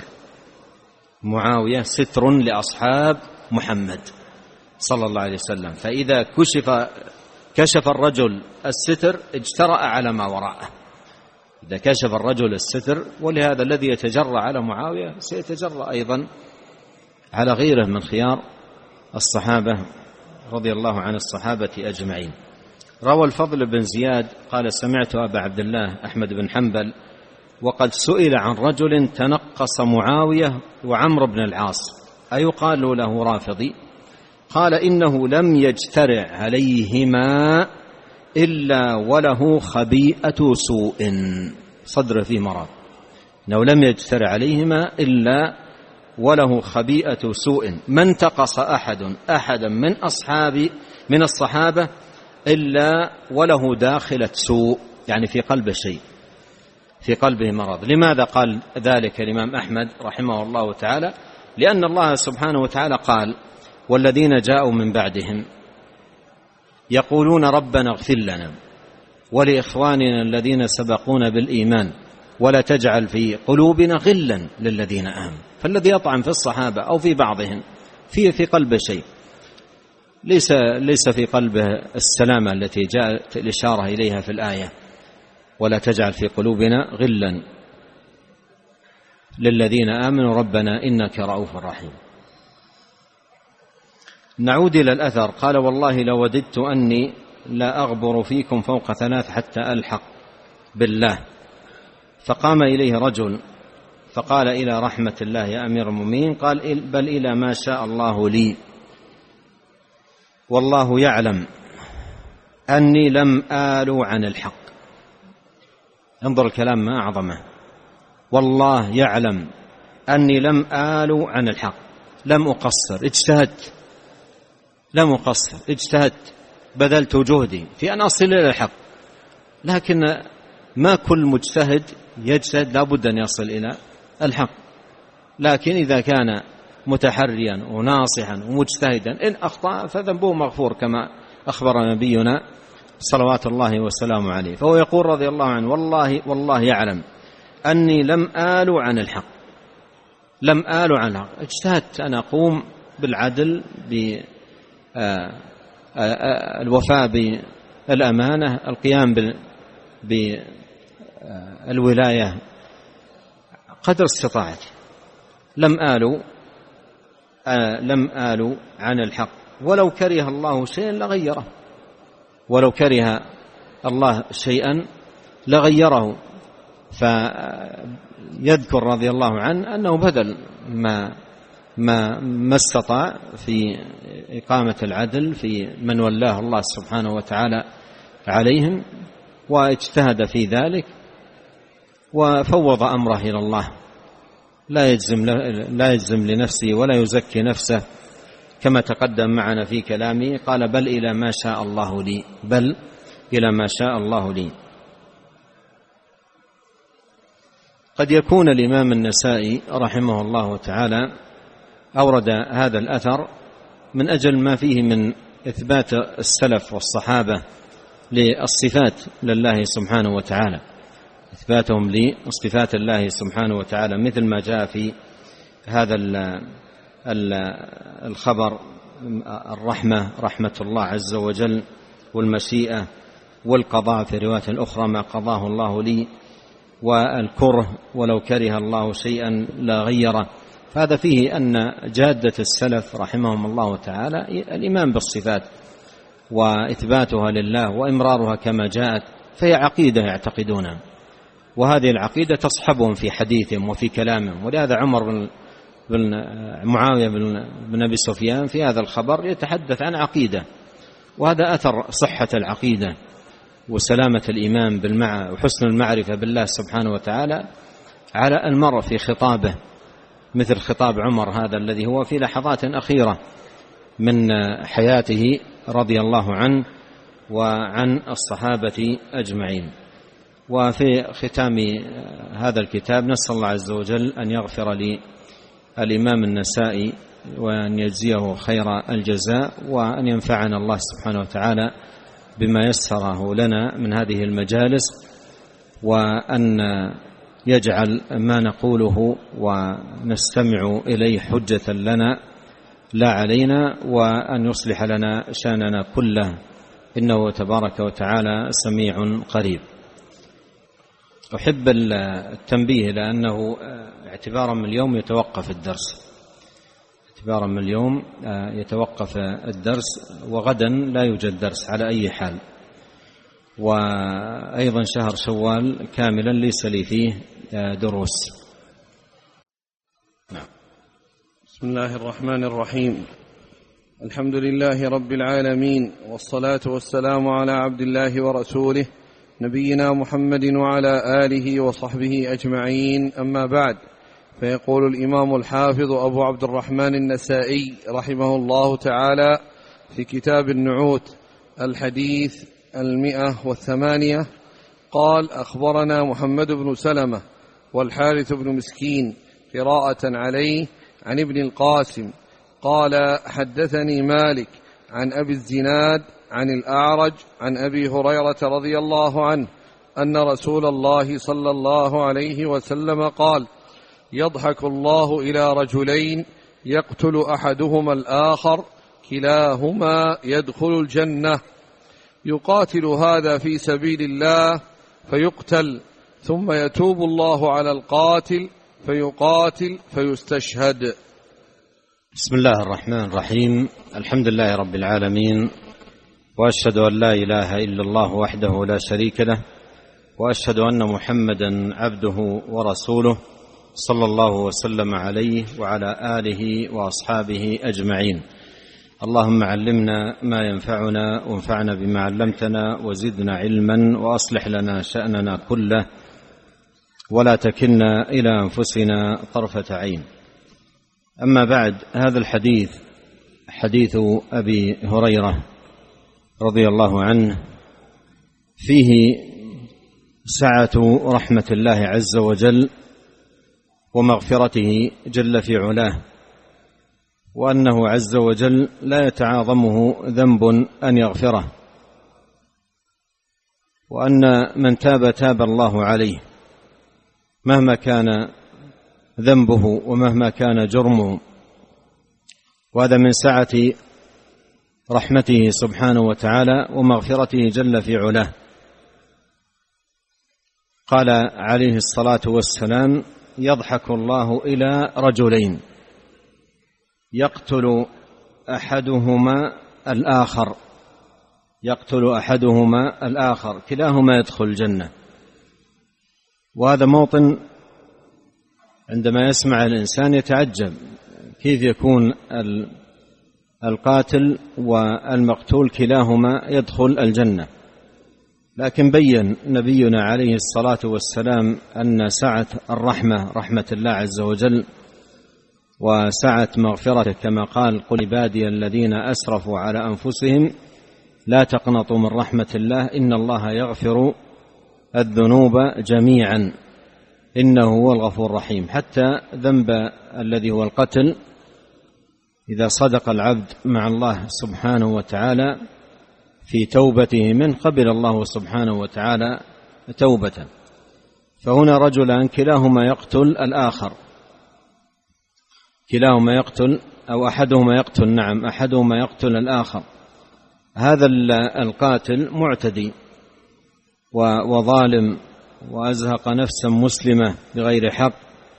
معاوية ستر لأصحاب محمد صلى الله عليه وسلم، فإذا كشف كشف الرجل الستر اجترأ على ما وراءه. إذا كشف الرجل الستر، ولهذا الذي يتجرأ على معاوية سيتجرأ أيضا على غيره من خيار الصحابة رضي الله عن الصحابة أجمعين. روى الفضل بن زياد قال سمعت أبا عبد الله أحمد بن حنبل وقد سئل عن رجل تنقص معاوية وعمرو بن العاص أيقال له رافضي؟ قال إنه لم يجترع عليهما إلا وله خبيئة سوء، صدر فيه مرض، إنه لم يجترع عليهما إلا وله خبيئة سوء، ما انتقص أحد أحدا من أصحاب من الصحابة إلا وله داخلة سوء، يعني في قلبه شيء، في قلبه مرض. لماذا قال ذلك الإمام أحمد رحمه الله تعالى؟ لأن الله سبحانه وتعالى قال والذين جاءوا من بعدهم يقولون ربنا اغفر لنا ولإخواننا الذين سبقونا بالإيمان ولا تجعل في قلوبنا غلا للذين آمنوا. فالذي يطعن في الصحابة أو في بعضهم فيه في قلبه شيء، ليس ليس في قلبه السلامة التي جاءت الإشارة إليها في الآية ولا تجعل في قلوبنا غلا للذين آمنوا ربنا إنك رؤوف رحيم. نعود إلى الأثر. قال والله لوددت أني لا أغبر فيكم فوق ثلاث حتى ألحق بالله. فقام إليه رجل فقال إلى رحمة الله يا أمير المؤمنين؟ قال بل إلى ما شاء الله لي، والله يعلم أني لم آل عن الحق. انظر الكلام ما أعظمه، والله يعلم أني لم آل عن الحق، لم أقصر، اجتهدت، لم أقصر اجتهدت، بذلت جهدي في أن أصل إلى الحق، لكن ما كل مجتهد يجتهد لابد أن يصل إلى الحق، لكن إذا كان متحريا وناصحا ومجتهدا إن أخطأ فذنبه مغفور كما أخبر نبينا صلوات الله وسلامه عليه. فهو يقول رضي الله عنه والله والله يعلم أني لم آل عن الحق، لم آل عن الحق، اجتهدت أن أقوم بالعدل بالوفاء بالأمانة، القيام بالولاية قدر استطاعتي، لم آل لم آل عن الحق، ولو كره الله شيئا لغيره، ولو كره الله شيئا لغيره. فيذكر رضي الله عنه أنه بذل ما ما ما استطاع في إقامة العدل في من ولاه الله سبحانه وتعالى عليهم، واجتهد في ذلك وفوض أمره إلى الله، لا يجزم لا يجزم لنفسه ولا يزكي نفسه كما تقدم معنا في كلامه. قال بل إلى ما شاء الله لي، بل إلى ما شاء الله لي. قد يكون الإمام النسائي رحمه الله تعالى أورد هذا الأثر من أجل ما فيه من إثبات السلف والصحابة للصفات لله سبحانه وتعالى، إثباتهم لصفات الله سبحانه وتعالى، مثل ما جاء في هذا الخبر الرحمة، رحمة الله عز وجل، والمشيئة والقضاء في رواية أخرى ما قضاه الله لي، والكره ولو كره الله شيئا لا غيره. فهذا فيه أن جادة السلف رحمهم الله تعالى الإيمان بالصفات وإثباتها لله وإمرارها كما جاءت، فهي عقيدة يعتقدونها، وهذه العقيدة تصحبهم في حديثهم وفي كلامهم. ولهذا عمر بن بن معاوية بن أبي سفيان في هذا الخبر يتحدث عن عقيدة، وهذا أثر صحة العقيدة وسلامة الإيمان بالمع وحسن المعرفة بالله سبحانه وتعالى على المرء في خطابه، مثل خطاب عمر هذا الذي هو في لحظات أخيرة من حياته رضي الله عنه وعن الصحابة أجمعين. وفي ختام هذا الكتاب نسأل الله عز وجل أن يغفر للإمام النسائي وأن يجزيه خير الجزاء، وأن ينفعنا الله سبحانه وتعالى بما يسره لنا من هذه المجالس، وأن يجعل ما نقوله ونستمع إليه حجة لنا لا علينا، وأن يصلح لنا شأننا كله، إنه تبارك وتعالى سميع قريب. أحب التنبيه لأنه اعتبارا من اليوم يتوقف الدرس، اعتبارا من اليوم يتوقف الدرس، وغدا لا يوجد درس على أي حال. وأيضا شهر شوال كاملا ليس لي فيه دروس. نعم. بسم الله الرحمن الرحيم. الحمد لله رب العالمين، والصلاة والسلام على عبد الله ورسوله نبينا محمد وعلى آله وصحبه أجمعين، أما بعد. فيقول الإمام الحافظ أبو عبد الرحمن النسائي رحمه الله تعالى في كتاب النعوت الحديث المئة والثمانية قال: أخبرنا محمد بن سلمة والحارث بن مسكين قراءة عليه عن ابن القاسم قال: حدثني مالك عن أبي الزناد عن الأعرج عن أبي هريرة رضي الله عنه أن رسول الله صلى الله عليه وسلم قال: يضحك الله إلى رجلين يقتل أحدهما الآخر كلاهما يدخل الجنة، يقاتل هذا في سبيل الله فيقتل، ثم يتوب الله على القاتل فيقاتل فيستشهد. بسم الله الرحمن الرحيم. الحمد لله رب العالمين، وأشهد أن لا إله إلا الله وحده لا شريك له، وأشهد أن محمدا عبده ورسوله صلى الله وسلم عليه وعلى آله وأصحابه أجمعين. اللهم علمنا ما ينفعنا وانفعنا بما علمتنا وزدنا علما، وأصلح لنا شأننا كله، ولا تكلنا إلى أنفسنا طرفة عين. أما بعد، هذا الحديث حديث أبي هريرة رضي الله عنه فيه سعة رحمة الله عز وجل ومغفرته جل في علاه، وأنه عز وجل لا يتعاظمه ذنب أن يغفره، وأن من تاب تاب الله عليه مهما كان ذنبه ومهما كان جرمه. وهذا من سعة رحمته سبحانه وتعالى ومغفرته جل في علاه. قال عليه الصلاة والسلام: يضحك الله إلى رجلين يقتل أحدهما الآخر يقتل أحدهما الآخر كلاهما يدخل الجنة. وهذا موطن عندما يسمع الإنسان يتعجب كيف يكون القاتل والمقتول كلاهما يدخل الجنة، لكن بين نبينا عليه الصلاة والسلام أن سعة الرحمة رحمة الله عز وجل وسعة مغفرته، كما قال: قل عبادي الذين أسرفوا على أنفسهم لا تقنطوا من رحمة الله إن الله يغفر الذنوب جميعا إنه هو الغفور الرحيم. حتى ذنب الذي هو القتل إذا صدق العبد مع الله سبحانه وتعالى في توبته منه قبل الله سبحانه وتعالى توبته. فهنا رجلان كلاهما يقتل الآخر كلاهما يقتل أو أحدهما يقتل نعم أحدهما يقتل الآخر. هذا القاتل معتدي وظالم وأزهق نفسا مسلمة بغير حق.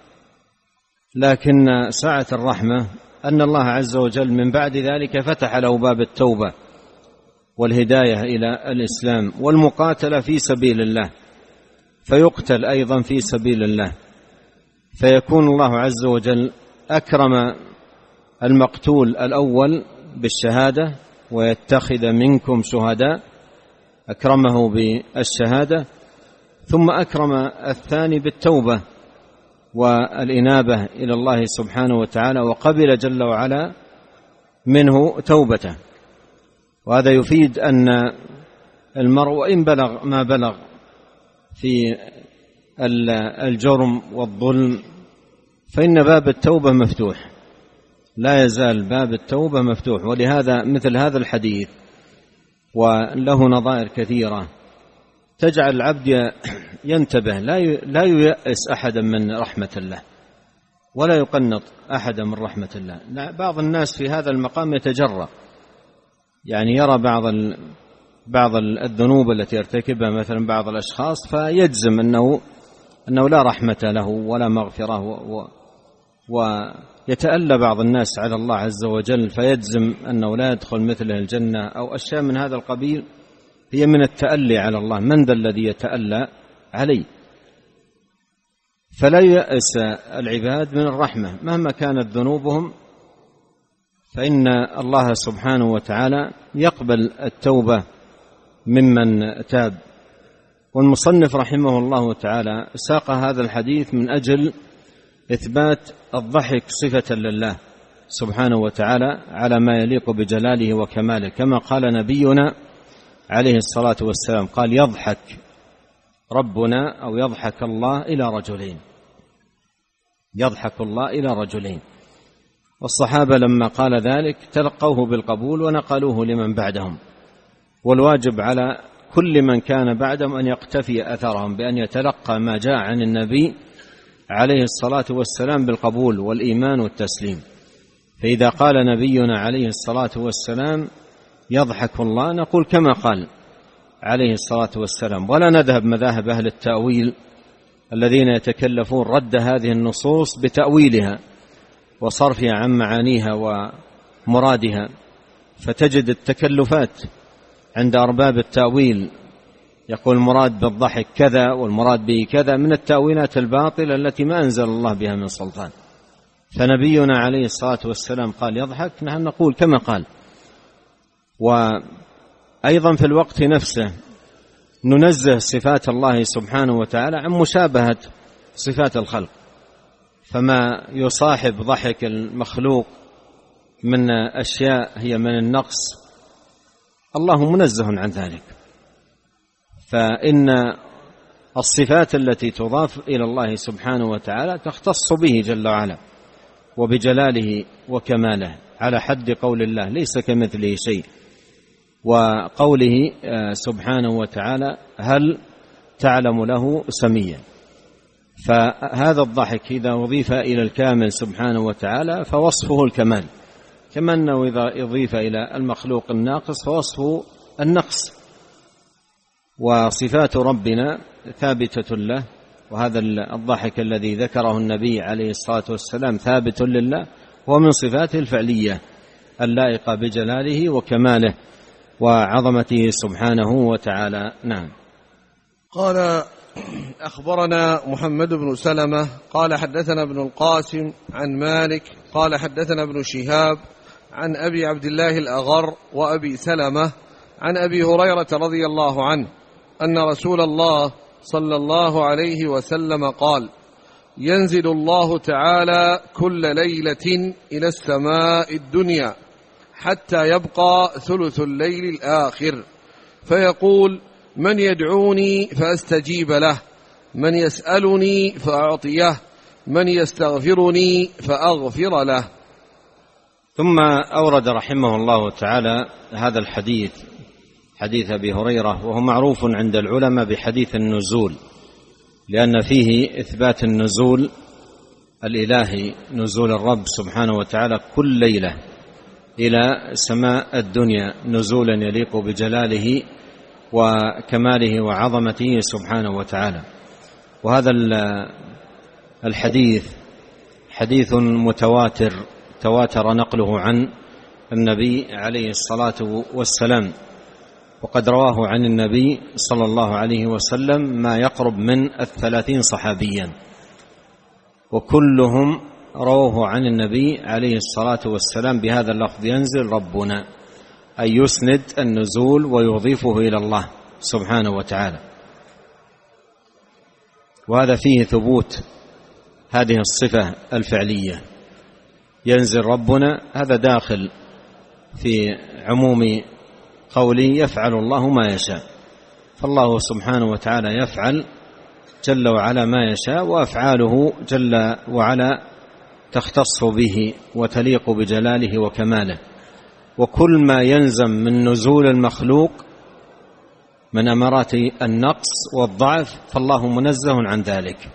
لكن سعة الرحمة أن الله عز وجل من بعد ذلك فتح له باب التوبة والهداية إلى الإسلام والمقاتلة في سبيل الله، فيقتل أيضا في سبيل الله، فيكون الله عز وجل أكرم المقتول الأول بالشهادة ويتخذ منكم شهداء، أكرمه بالشهادة، ثم أكرم الثاني بالتوبة والإنابة إلى الله سبحانه وتعالى، وقبل جل وعلا منه توبته. وهذا يفيد أن المرء وإن بلغ ما بلغ في الجرم والظلم فإن باب التوبة مفتوح، لا يزال باب التوبة مفتوح. ولهذا مثل هذا الحديث وله نظائر كثيرة تجعل العبد ينتبه، لا ييأس أحدا من رحمة الله ولا يقنط أحدا من رحمة الله. بعض الناس في هذا المقام يتجرأ، يعني يرى بعض بعض الذنوب التي يرتكبها مثلا بعض الأشخاص فيجزم أنه أنه لا رحمة له ولا مغفرة، ويتألى بعض الناس على الله عز وجل فيجزم أنه لا يدخل مثله الجنة أو أشياء من هذا القبيل، هي من التألي على الله. من ذا الذي يتألى عليه؟ فلا ييأس العباد من الرحمة مهما كانت ذنوبهم، فإن الله سبحانه وتعالى يقبل التوبة ممن تاب. والمصنف رحمه الله تعالى ساق هذا الحديث من أجل إثبات الضحك صفة لله سبحانه وتعالى على ما يليق بجلاله وكماله، كما قال نبينا عليه الصلاة والسلام، قال: يضحك ربنا أو يضحك الله إلى رجلين، يضحك الله إلى رجلين. والصحابة لما قال ذلك تلقوه بالقبول ونقلوه لمن بعدهم، والواجب على كل من كان بعدهم أن يقتفي أثرهم بأن يتلقى ما جاء عن النبي عليه الصلاة والسلام بالقبول والإيمان والتسليم. فإذا قال نبينا عليه الصلاة والسلام يضحك الله نقول كما قال عليه الصلاة والسلام، ولا نذهب مذاهب أهل التأويل الذين يتكلفون رد هذه النصوص بتأويلها وصرفها عن معانيها ومرادها، فتجد التكلفات عند أرباب التأويل، يقول المراد بالضحك كذا والمراد به كذا، من التأويلات الباطلة التي ما أنزل الله بها من سلطان. فنبينا عليه الصلاة والسلام قال يضحك، نحن نقول كما قال. وأيضا في الوقت نفسه ننزه صفات الله سبحانه وتعالى عن مشابهة صفات الخلق، فما يصاحب ضحك المخلوق من أشياء هي من النقص الله منزه عن ذلك. فإن الصفات التي تضاف إلى الله سبحانه وتعالى تختص به جل وعلا وبجلاله وكماله، على حد قول الله ليس كمثله شيء، وقوله سبحانه وتعالى هل تعلم له سميا. فهذا الضحك إذا أضيف إلى الكامل سبحانه وتعالى فوصفه الكمال، كما أنه إذا أضيف إلى المخلوق الناقص فوصفه النقص. وصفات ربنا ثابتة له، وهذا الضحك الذي ذكره النبي عليه الصلاة والسلام ثابت لله، ومن صفاته الفعلية اللائقة بجلاله وكماله وعظمته سبحانه وتعالى. نعم. قال: أخبرنا محمد بن سلمة قال حدثنا ابن القاسم عن مالك قال حدثنا ابن شهاب عن أبي عبد الله الأغر وأبي سلمة عن أبي هريرة رضي الله عنه أن رسول الله صلى الله عليه وسلم قال: ينزل الله تعالى كل ليلة إلى السماء الدنيا حتى يبقى ثلث الليل الآخر، فيقول: من يدعوني فأستجيب له، من يسألني فأعطيه، من يستغفرني فأغفر له. ثم أورد رحمه الله تعالى هذا الحديث، حديث أبي هريرة، وهو معروف عند العلماء بحديث النزول، لأن فيه إثبات النزول الإلهي، نزول الرب سبحانه وتعالى كل ليلة إلى سماء الدنيا نزولا يليق بجلاله وكماله وعظمته سبحانه وتعالى. وهذا الحديث حديث متواتر تواتر نقله عن النبي عليه الصلاة والسلام، وقد رواه عن النبي صلى الله عليه وسلم ما يقرب من الثلاثين صحابيا، وكلهم رواه عن النبي عليه الصلاة والسلام بهذا اللفظ: ينزل ربنا، أي يسند النزول ويضيفه إلى الله سبحانه وتعالى. وهذا فيه ثبوت هذه الصفة الفعلية، ينزل ربنا، هذا داخل في عموم قولي يفعل الله ما يشاء، فالله سبحانه وتعالى يفعل جل وعلا ما يشاء، وأفعاله جل وعلا تختص به وتليق بجلاله وكماله. وكل ما يلزم من نزول المخلوق من أمارات النقص والضعف فالله منزه عن ذلك،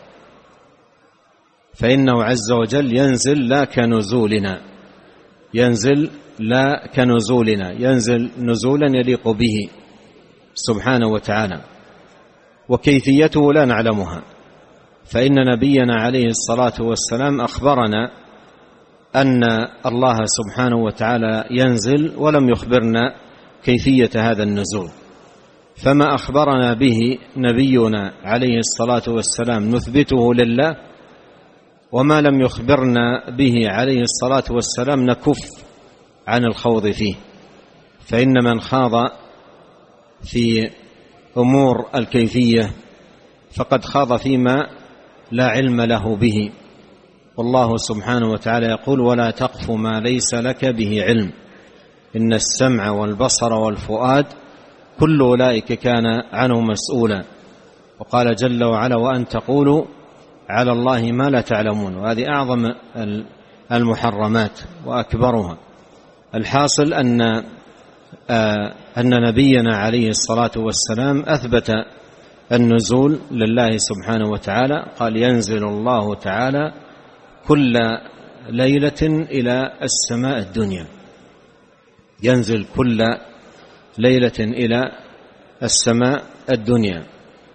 فإنه عز وجل ينزل لا كنزولنا، ينزل لا كنزولنا، ينزل نزولا يليق به سبحانه وتعالى، وكيفيته لا نعلمها، فإن نبينا عليه الصلاة والسلام أخبرنا أن الله سبحانه وتعالى ينزل ولم يخبرنا كيفية هذا النزول، فما أخبرنا به نبينا عليه الصلاة والسلام نثبته لله، وما لم يخبرنا به عليه الصلاة والسلام نكف عن الخوض فيه، فإن من خاض في أمور الكيفية فقد خاض فيما لا علم له به. والله سبحانه وتعالى يقول: ولا تقف ما ليس لك به علم إن السمع والبصر والفؤاد كل أولئك كان عنه مسؤولا. وقال جل وعلا: وأن تقولوا على الله ما لا تعلمون. وهذه أعظم المحرمات وأكبرها. الحاصل أن أن نبينا عليه الصلاة والسلام أثبت النزول لله سبحانه وتعالى، قال: ينزل الله تعالى كل ليلة إلى السماء الدنيا، ينزل كل ليلة إلى السماء الدنيا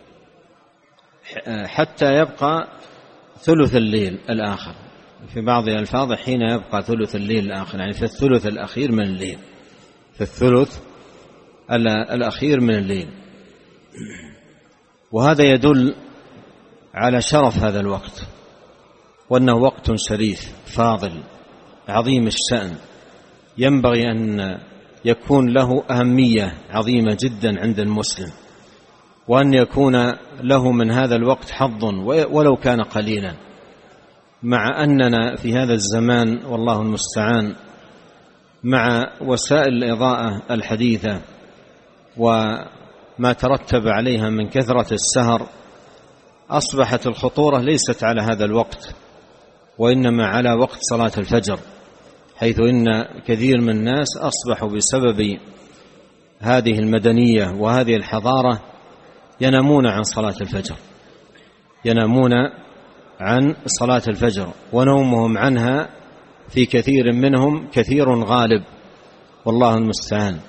حتى يبقى ثلث الليل الآخر، في بعض الألفاظ حين يبقى ثلث الليل الآخر، يعني في الثلث الأخير من الليل، في الثلث الأخير من الليل. وهذا يدل على شرف هذا الوقت، وأنه وقت شريف فاضل عظيم الشأن، ينبغي أن يكون له أهمية عظيمة جدا عند المسلم، وأن يكون له من هذا الوقت حظ ولو كان قليلا، مع أننا في هذا الزمان والله المستعان مع وسائل الإضاءة الحديثة وما ترتب عليها من كثرة السهر أصبحت الخطورة ليست على هذا الوقت، وإنما على وقت صلاة الفجر، حيث إن كثير من الناس أصبحوا بسبب هذه المدنية وهذه الحضارة ينامون عن صلاة الفجر، ينامون عن صلاة الفجر، ونومهم عنها في كثير منهم كثير غالب، والله المستعان.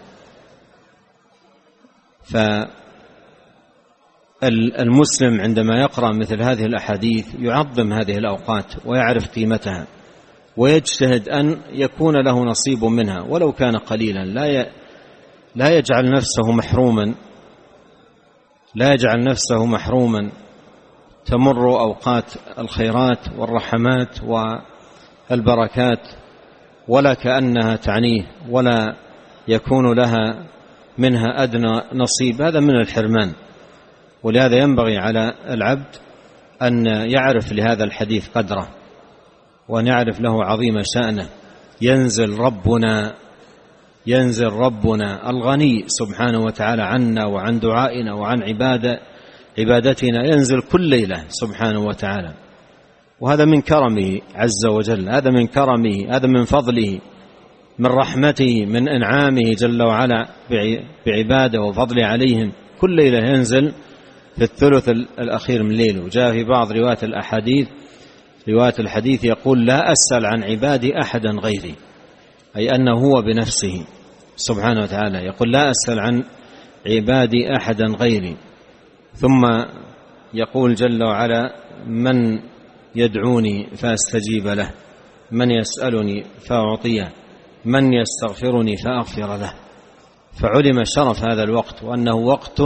فالمسلم عندما يقرأ مثل هذه الأحاديث يعظم هذه الأوقات ويعرف قيمتها، ويجتهد أن يكون له نصيب منها ولو كان قليلا، لا لا يجعل نفسه محروما، لا يجعل نفسه محروما تمر أوقات الخيرات والرحمات والبركات ولا كأنها تعنيه، ولا يكون لها منها أدنى نصيب، هذا من الحرمان. ولهذا ينبغي على العبد أن يعرف لهذا الحديث قدره، وأن يعرف له عظيم شأنه. ينزل ربنا، ينزل ربنا الغني سبحانه وتعالى عنا وعن دعائنا وعن عبادة عبادتنا، ينزل كل ليلة سبحانه وتعالى، وهذا من كرمه عز وجل، هذا من كرمه، هذا من فضله، من رحمته، من إنعامه جل وعلا بعباده وفضله عليهم. كل ليلة ينزل في الثلث الأخير من الليل. وجاء في بعض روايات الأحاديث رواية الحديث يقول: لا أسأل عن عبادي أحدا غيري، أي أنه هو بنفسه سبحانه وتعالى يقول: لا أسأل عن عبادي أحدا غيري. ثم يقول جل وعلا: من يدعوني فأستجيب له، من يسألني فأعطيه، من يستغفرني فأغفر له. فعلم شرف هذا الوقت، وأنه وقت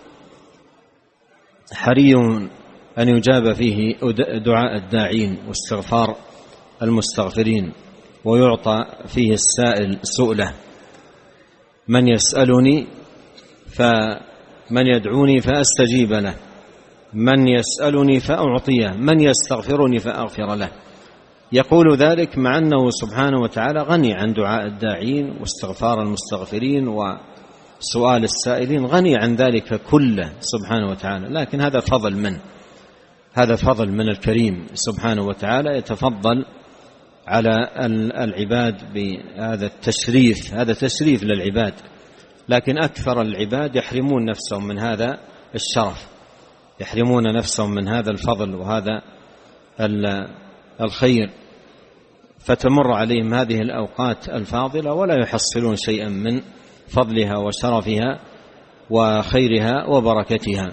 حري أن يجاب فيه دعاء الداعين واستغفار المستغفرين، ويعطى فيه السائل سؤله. من يسألني فمن يدعوني فأستجيب له، من يسألني فأعطيه، من يستغفرني فأغفر له. يقول ذلك مع أنه سبحانه وتعالى غني عن دعاء الداعين واستغفار المستغفرين وسؤال السائلين، غني عن ذلك كله سبحانه وتعالى. لكن هذا فضل منه، هذا فضل من الكريم سبحانه وتعالى، يتفضل على العباد بهذا التشريف. هذا تشريف للعباد، لكن أكثر العباد يحرمون نفسهم من هذا الشرف، يحرمون نفسهم من هذا الفضل وهذا الخير، فتمر عليهم هذه الأوقات الفاضلة ولا يحصلون شيئا من فضلها وشرفها وخيرها وبركتها.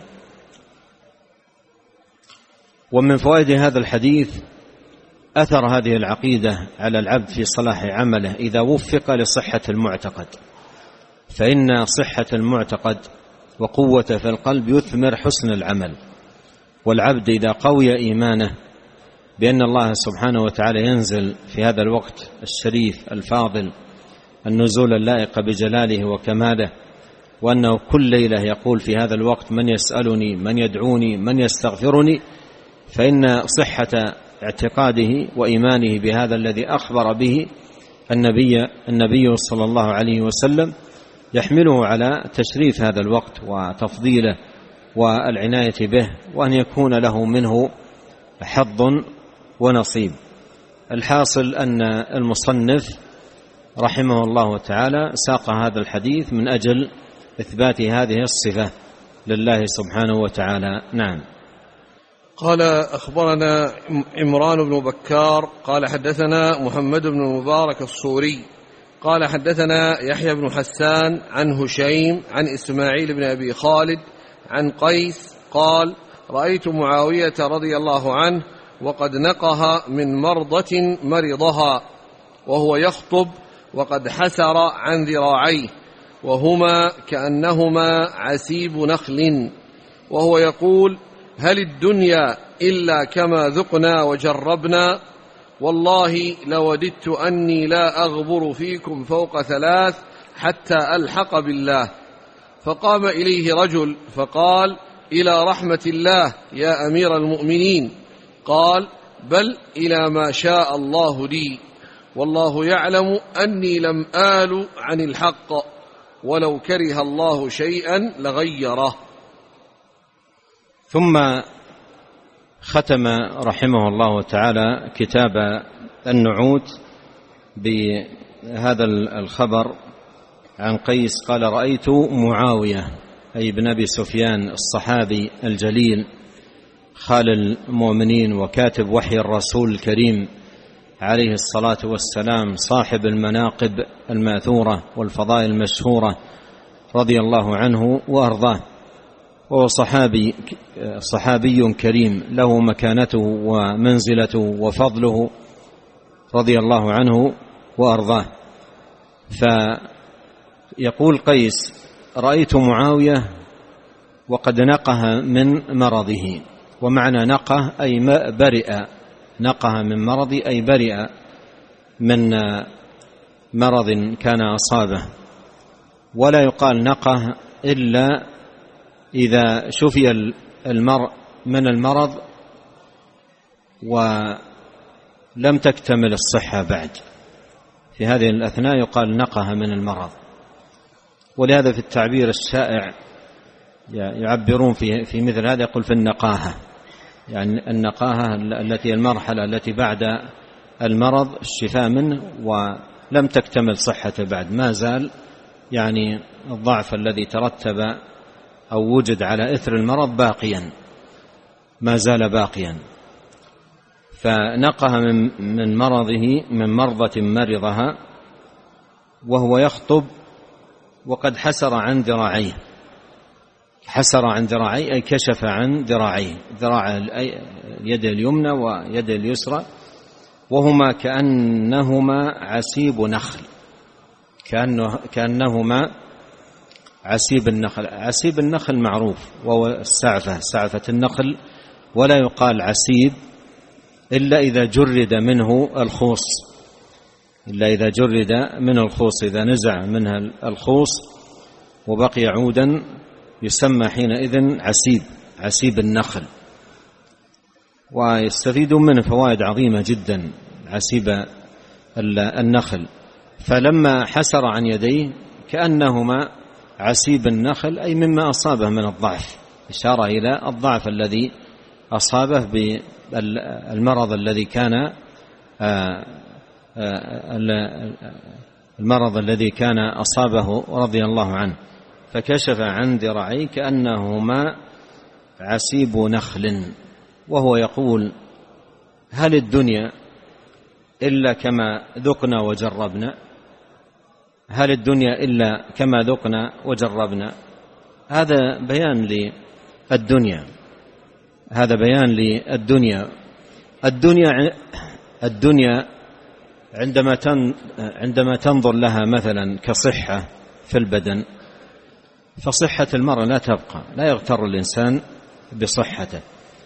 ومن فوائد هذا الحديث أثر هذه العقيدة على العبد في صلاح عمله إذا وفق لصحة المعتقد، فإن صحة المعتقد وقوة في القلب يثمر حسن العمل. والعبد إذا قوي إيمانه بأن الله سبحانه وتعالى ينزل في هذا الوقت الشريف الفاضل النزول اللائق بجلاله وكماله، وأنه كل ليلة يقول في هذا الوقت: من يسألني، من يدعوني، من يستغفرني، فإن صحة اعتقاده وإيمانه بهذا الذي أخبر به النبي النبي صلى الله عليه وسلم يحمله على تشريف هذا الوقت وتفضيله والعناية به، وأن يكون له منه حظ ونصيب. الحاصل أن المصنف رحمه الله تعالى ساق هذا الحديث من أجل إثبات هذه الصفة لله سبحانه وتعالى. نعم. قال: أخبرنا عمران بن بكار قال حدثنا محمد بن المبارك الصوري قال حدثنا يحيى بن حسان عن هشيم عن إسماعيل بن أبي خالد عن قيس قال: رأيت معاوية رضي الله عنه وقد نقها من مرضة مرضها وهو يخطب وقد حسر عن ذراعيه وهما كأنهما عسيب نخل، وهو يقول: هل الدنيا إلا كما ذقنا وجربنا؟ والله لوددت أني لا أغبر فيكم فوق ثلاث حتى ألحق بالله. فقام إليه رجل فقال: إلى رحمة الله يا أمير المؤمنين. قال: بل إلى ما شاء الله لي، والله يعلم أني لم آل عن الحق، ولو كره الله شيئا لغيره. ثم ختم رحمه الله تعالى كتاب النعوت بهذا الخبر عن قيس قال: رأيت معاوية أي ابن أبي سفيان الصحابي الجليل خال المؤمنين وكاتب وحي الرسول الكريم عليه الصلاة والسلام، صاحب المناقب الماثورة والفضائل المشهورة رضي الله عنه وأرضاه، وهو صحابي صحابي كريم له مكانته ومنزلته وفضله رضي الله عنه وأرضاه. فيقول قيس: رأيت معاوية وقد نقه من مرضه. ومعنى نقه أي برئ، نقه من مرض أي برئ من مرض كان أصابه. ولا يقال نقه إلا إذا شفي المرء من المرض ولم تكتمل الصحة بعد، في هذه الأثناء يقال نقه من المرض. ولهذا في التعبير الشائع يعبرون في في مثل هذا يقول في النقاهة، يعني النقاهة التي المرحلة التي بعد المرض الشفاء منه ولم تكتمل صحته بعد، ما زال يعني الضعف الذي ترتب أو وجد على إثر المرض باقيا، ما زال باقيا. فنقه من مرضه من مرضة مرضها وهو يخطب وقد حسر عن ذراعيه. حسر عن ذراعي أي كشف عن ذراعيه، ذراع اليد اليمنى ويد اليسرى، وهما كأنهما عسيب نخل، كأنه كأنهما عسيب النخل. عسيب النخل معروف وهو السعفة، سعفة النخل، ولا يقال عسيب إلا إذا جرد منه الخوص، إلا إذا جرد من الخوص، إذا نزع منها الخوص وبقي عودا يسمى حينئذ عسيب، عسيب النخل. ويستفيد منه فوائد عظيمة جدا عسيب النخل. فلما حسر عن يديه كأنهما عسيب النخل أي مما أصابه من الضعف، إشارة إلى الضعف الذي أصابه بالمرض الذي كان المرض الذي كان أصابه رضي الله عنه. فكشف عن ذراعيه كأنهما عسيب نخل. وهو يقول: هل الدنيا إلا كما ذقنا وجربنا؟ هل الدنيا إلا كما ذقنا وجربنا؟ هذا بيان للدنيا، هذا بيان للدنيا. الدنيا الدنيا عندما عندما تنظر لها مثلا كصحة في البدن، فصحة المرء لا تبقى، لا يغتر الإنسان بصحته.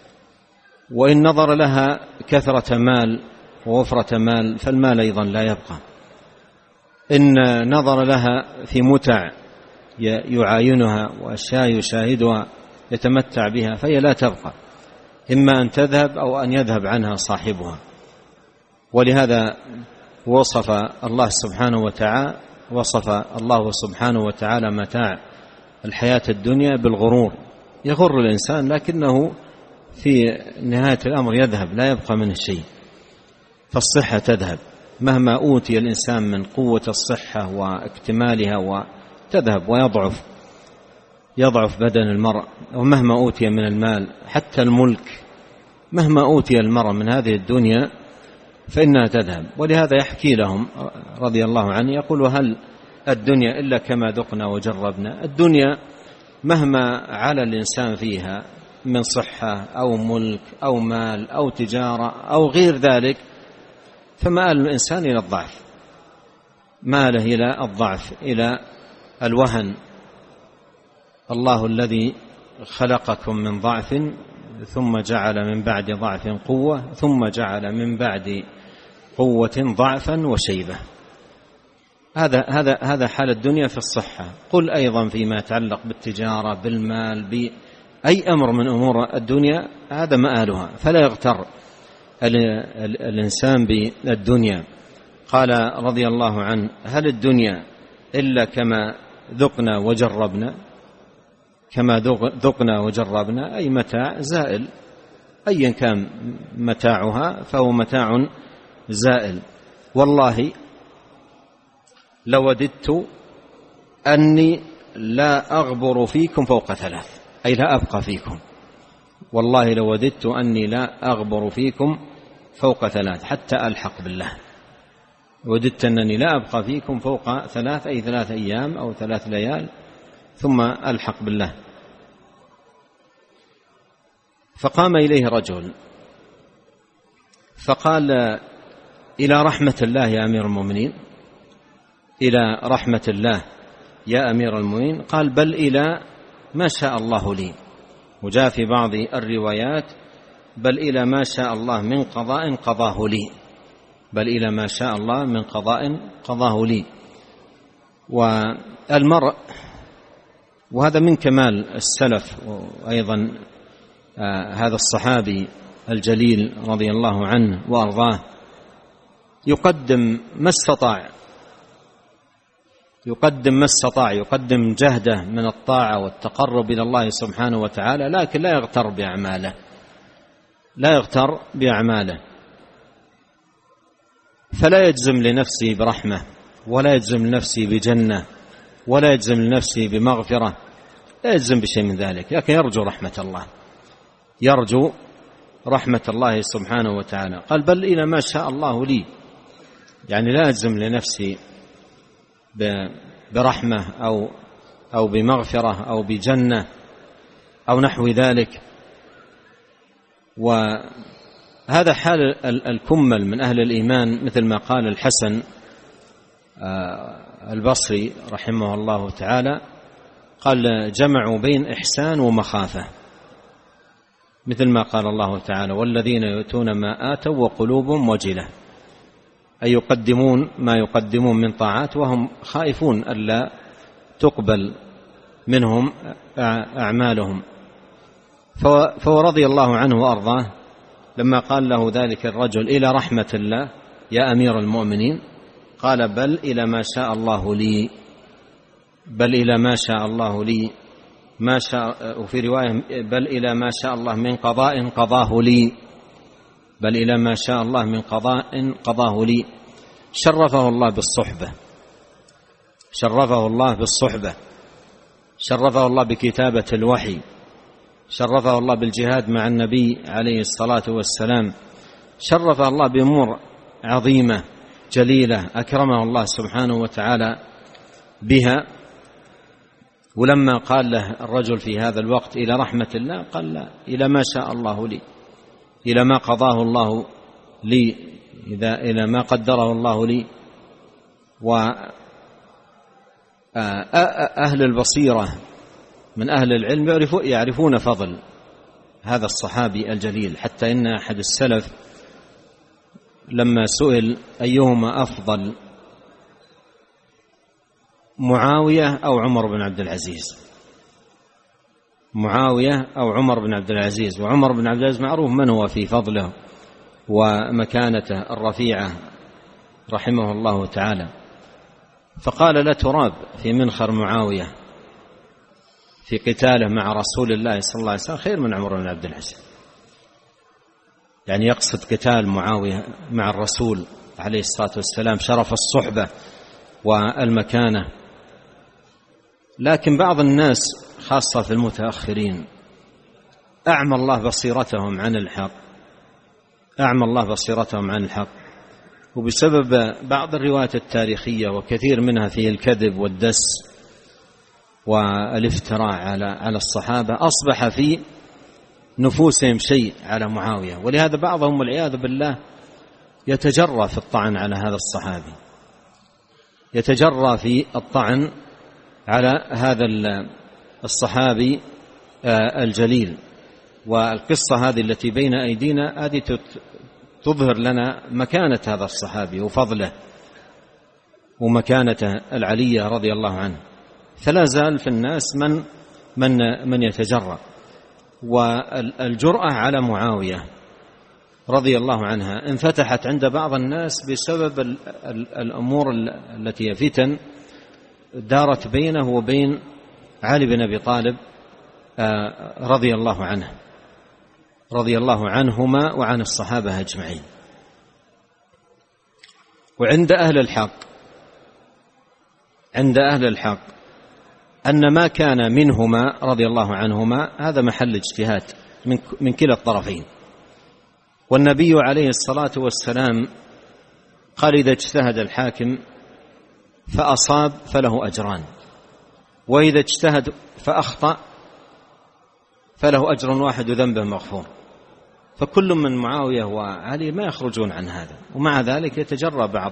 وإن نظر لها كثرة مال ووفرة مال فالمال أيضا لا يبقى. إن نظر لها في متع يعاينها وأشياء يشاهدها يتمتع بها فهي لا تبقى، إما أن تذهب أو أن يذهب عنها صاحبها. ولهذا وصف الله سبحانه وتعالى وصف الله سبحانه وتعالى متاع الحياة الدنيا بالغرور، يغر الإنسان لكنه في نهاية الأمر يذهب، لا يبقى منه شيء. فالصحة تذهب، مهما أوتي الإنسان من قوة الصحة واكتمالها وتذهب ويضعف، يضعف بدن المرء. ومهما أوتي من المال، حتى الملك، مهما أوتي المرء من هذه الدنيا فإنها تذهب. ولهذا يحكي لهم رضي الله عنه يقول: هل الدنيا إلا كما ذقنا وجربنا؟ الدنيا مهما على الإنسان فيها من صحة أو ملك أو مال أو تجارة أو غير ذلك، فمآل الإنسان إلى الضعف، ماله إلى الضعف، إلى الوهن. الله الذي خلقكم من ضعف ثم جعل من بعد ضعف قوة ثم جعل من بعد قوة ضعفا وشيبة. هذا هذا هذا حال الدنيا في الصحة. قل أيضا فيما يتعلق بالتجارة، بالمال، بأي أمر من أمور الدنيا، هذا مآلها، فلا يغتر الإنسان بالدنيا. قال رضي الله عنه: هل الدنيا إلا كما ذقنا وجربنا؟ كما ذقنا وجربنا أي متاع زائل، أيا كان متاعها فهو متاع زائل. والله لوددت أني لا أغبر فيكم فوق ثلاث، أي لا أبقى فيكم. والله لوددت أني لا أغبر فيكم فوق ثلاث حتى ألحق بالله. وددت أنني لا أبقى فيكم فوق ثلاث، أي ثلاث أيام أو ثلاث ليال ثم ألحق بالله. فقام إليه رجل فقال: إلى رحمة الله يا أمير المؤمنين، إلى رحمة الله يا أمير المؤمنين. قال: بل إلى ما شاء الله لي. وجاء في بعض الروايات: بل إلى ما شاء الله من قضاء قضاه لي، بل إلى ما شاء الله من قضاء قضاه لي. والمرء، وهذا من كمال السلف، وأيضا آه هذا الصحابي الجليل رضي الله عنه وأرضاه يقدم ما استطاع، يقدم ما استطاع يقدم جهده من الطاعة والتقرب إلى الله سبحانه وتعالى، لكن لا يغتر بأعماله، لا يغتر بأعماله. فلا يجزم لنفسه برحمة، ولا يجزم لنفسه بجنة، ولا يجزم لنفسه بمغفرة، لا يجزم بشيء من ذلك، لكن يرجو رحمة الله، يرجو رحمة الله سبحانه وتعالى. قال: بل إلى ما شاء الله لي، يعني لا أجزم لنفسي برحمة أو أو بمغفرة أو بجنة، أو نحو ذلك. وهذا حال الكمل من أهل الإيمان، مثل ما قال الحسن البصري رحمه الله تعالى، قال جمعوا بين إحسان ومخافة، مثل ما قال الله تعالى والذين يؤتون ما آتوا وقلوبهم وجلة، أي يقدمون ما يقدمون من طاعات وهم خائفون ألا تقبل منهم أعمالهم. فرضي الله عنه وأرضاه لما قال له ذلك الرجل إلى رحمة الله يا أمير المؤمنين، قال بل إلى ما شاء الله لي، بل إلى ما شاء الله لي، ما شاء، وفي رواية بل إلى ما شاء الله من قضاء قضاه لي، بل إلى ما شاء الله من قضاء قضاه لي. شرفه الله بالصحبة، شرفه الله بالصحبة، شرفه الله بكتابة الوحي، شرفه الله بالجهاد مع النبي عليه الصلاة والسلام، شرفه الله بأمور عظيمة جليلة أكرمه الله سبحانه وتعالى بها. ولما قال له الرجل في هذا الوقت إلى رحمة الله، قال لا، إلى ما شاء الله لي، إلى ما قضاه الله لي، إذا إلى ما قدره الله لي. وأهل البصيرة من أهل العلم يعرفون فضل هذا الصحابي الجليل، حتى إن أحد السلف لما سئل أيهما أفضل معاوية أو عمر بن عبد العزيز، معاوية أو عمر بن عبد العزيز، وعمر بن عبد العزيز معروف من هو في فضله ومكانته الرفيعة رحمه الله تعالى، فقال لا تراب في منخر معاوية في قتاله مع رسول الله صلى الله عليه وسلم خير من عمر بن عبد العزيز، يعني يقصد قتال معاوية مع الرسول عليه الصلاة والسلام، شرف الصحبة والمكانة. لكن بعض الناس خاصة في المتأخرين أعمى الله بصيرتهم عن الحق، أعمى الله بصيرتهم عن الحق، وبسبب بعض الروايات التاريخية وكثير منها فيه الكذب والدس والافتراء على على الصحابة، أصبح في نفوسهم شيء على معاوية، ولهذا بعضهم والعياذ بالله يتجرى في الطعن على هذا الصحابي، يتجرى في الطعن على هذا الصحابي الجليل. والقصة هذه التي بين أيدينا هذه تظهر لنا مكانة هذا الصحابي وفضله ومكانته العلية رضي الله عنه، فلا زال في الناس من من من يتجرأ. والجرأة على معاوية رضي الله عنها انفتحت عند بعض الناس بسبب الأمور التي هي فتن دارت بينه وبين علي بن أبي طالب رضي الله عنه رضي الله عنهما وعن الصحابة أجمعين. وعند أهل الحق عند أهل الحق أن ما كان منهما رضي الله عنهما هذا محل اجتهاد من كلا الطرفين، والنبي عليه الصلاة والسلام قال إذا اجتهد الحاكم فأصاب فله أجران، وإذا اجتهد فأخطأ فله أجر واحد وذنبه مغفور. فكل من معاوية وعلي ما يخرجون عن هذا، ومع ذلك يتجرى بعض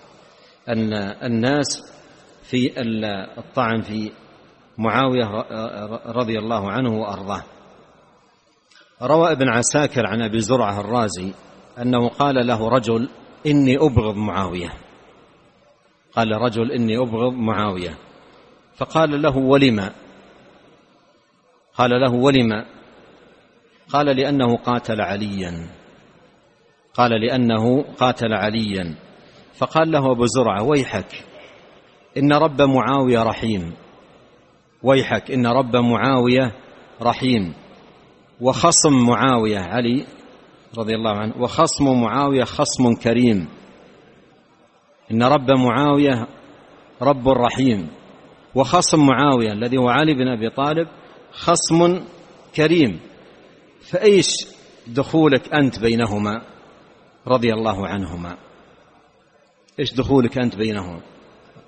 الناس في الطعن في معاوية رضي الله عنه وأرضاه. روى ابن عساكر عن أبي زرعة الرازي أنه قال له رجل إني أبغض معاوية، قال رجل إني أبغض معاوية، فقال له ولما؟ قال له ولما؟ قال لأنه قاتل عليا، قال لأنه قاتل عليا. فقال له أبو زرعة ويحك إن رب معاوية رحيم، ويحك إن رب معاوية رحيم، وخصم معاوية علي رضي الله عنه وخصم معاوية خصم كريم، إن رب معاوية رب رحيم، وخصم معاوية الذي هو علي بن أبي طالب خصم كريم، فأيش دخولك أنت بينهما رضي الله عنهما؟ إيش دخولك أنت بينهما؟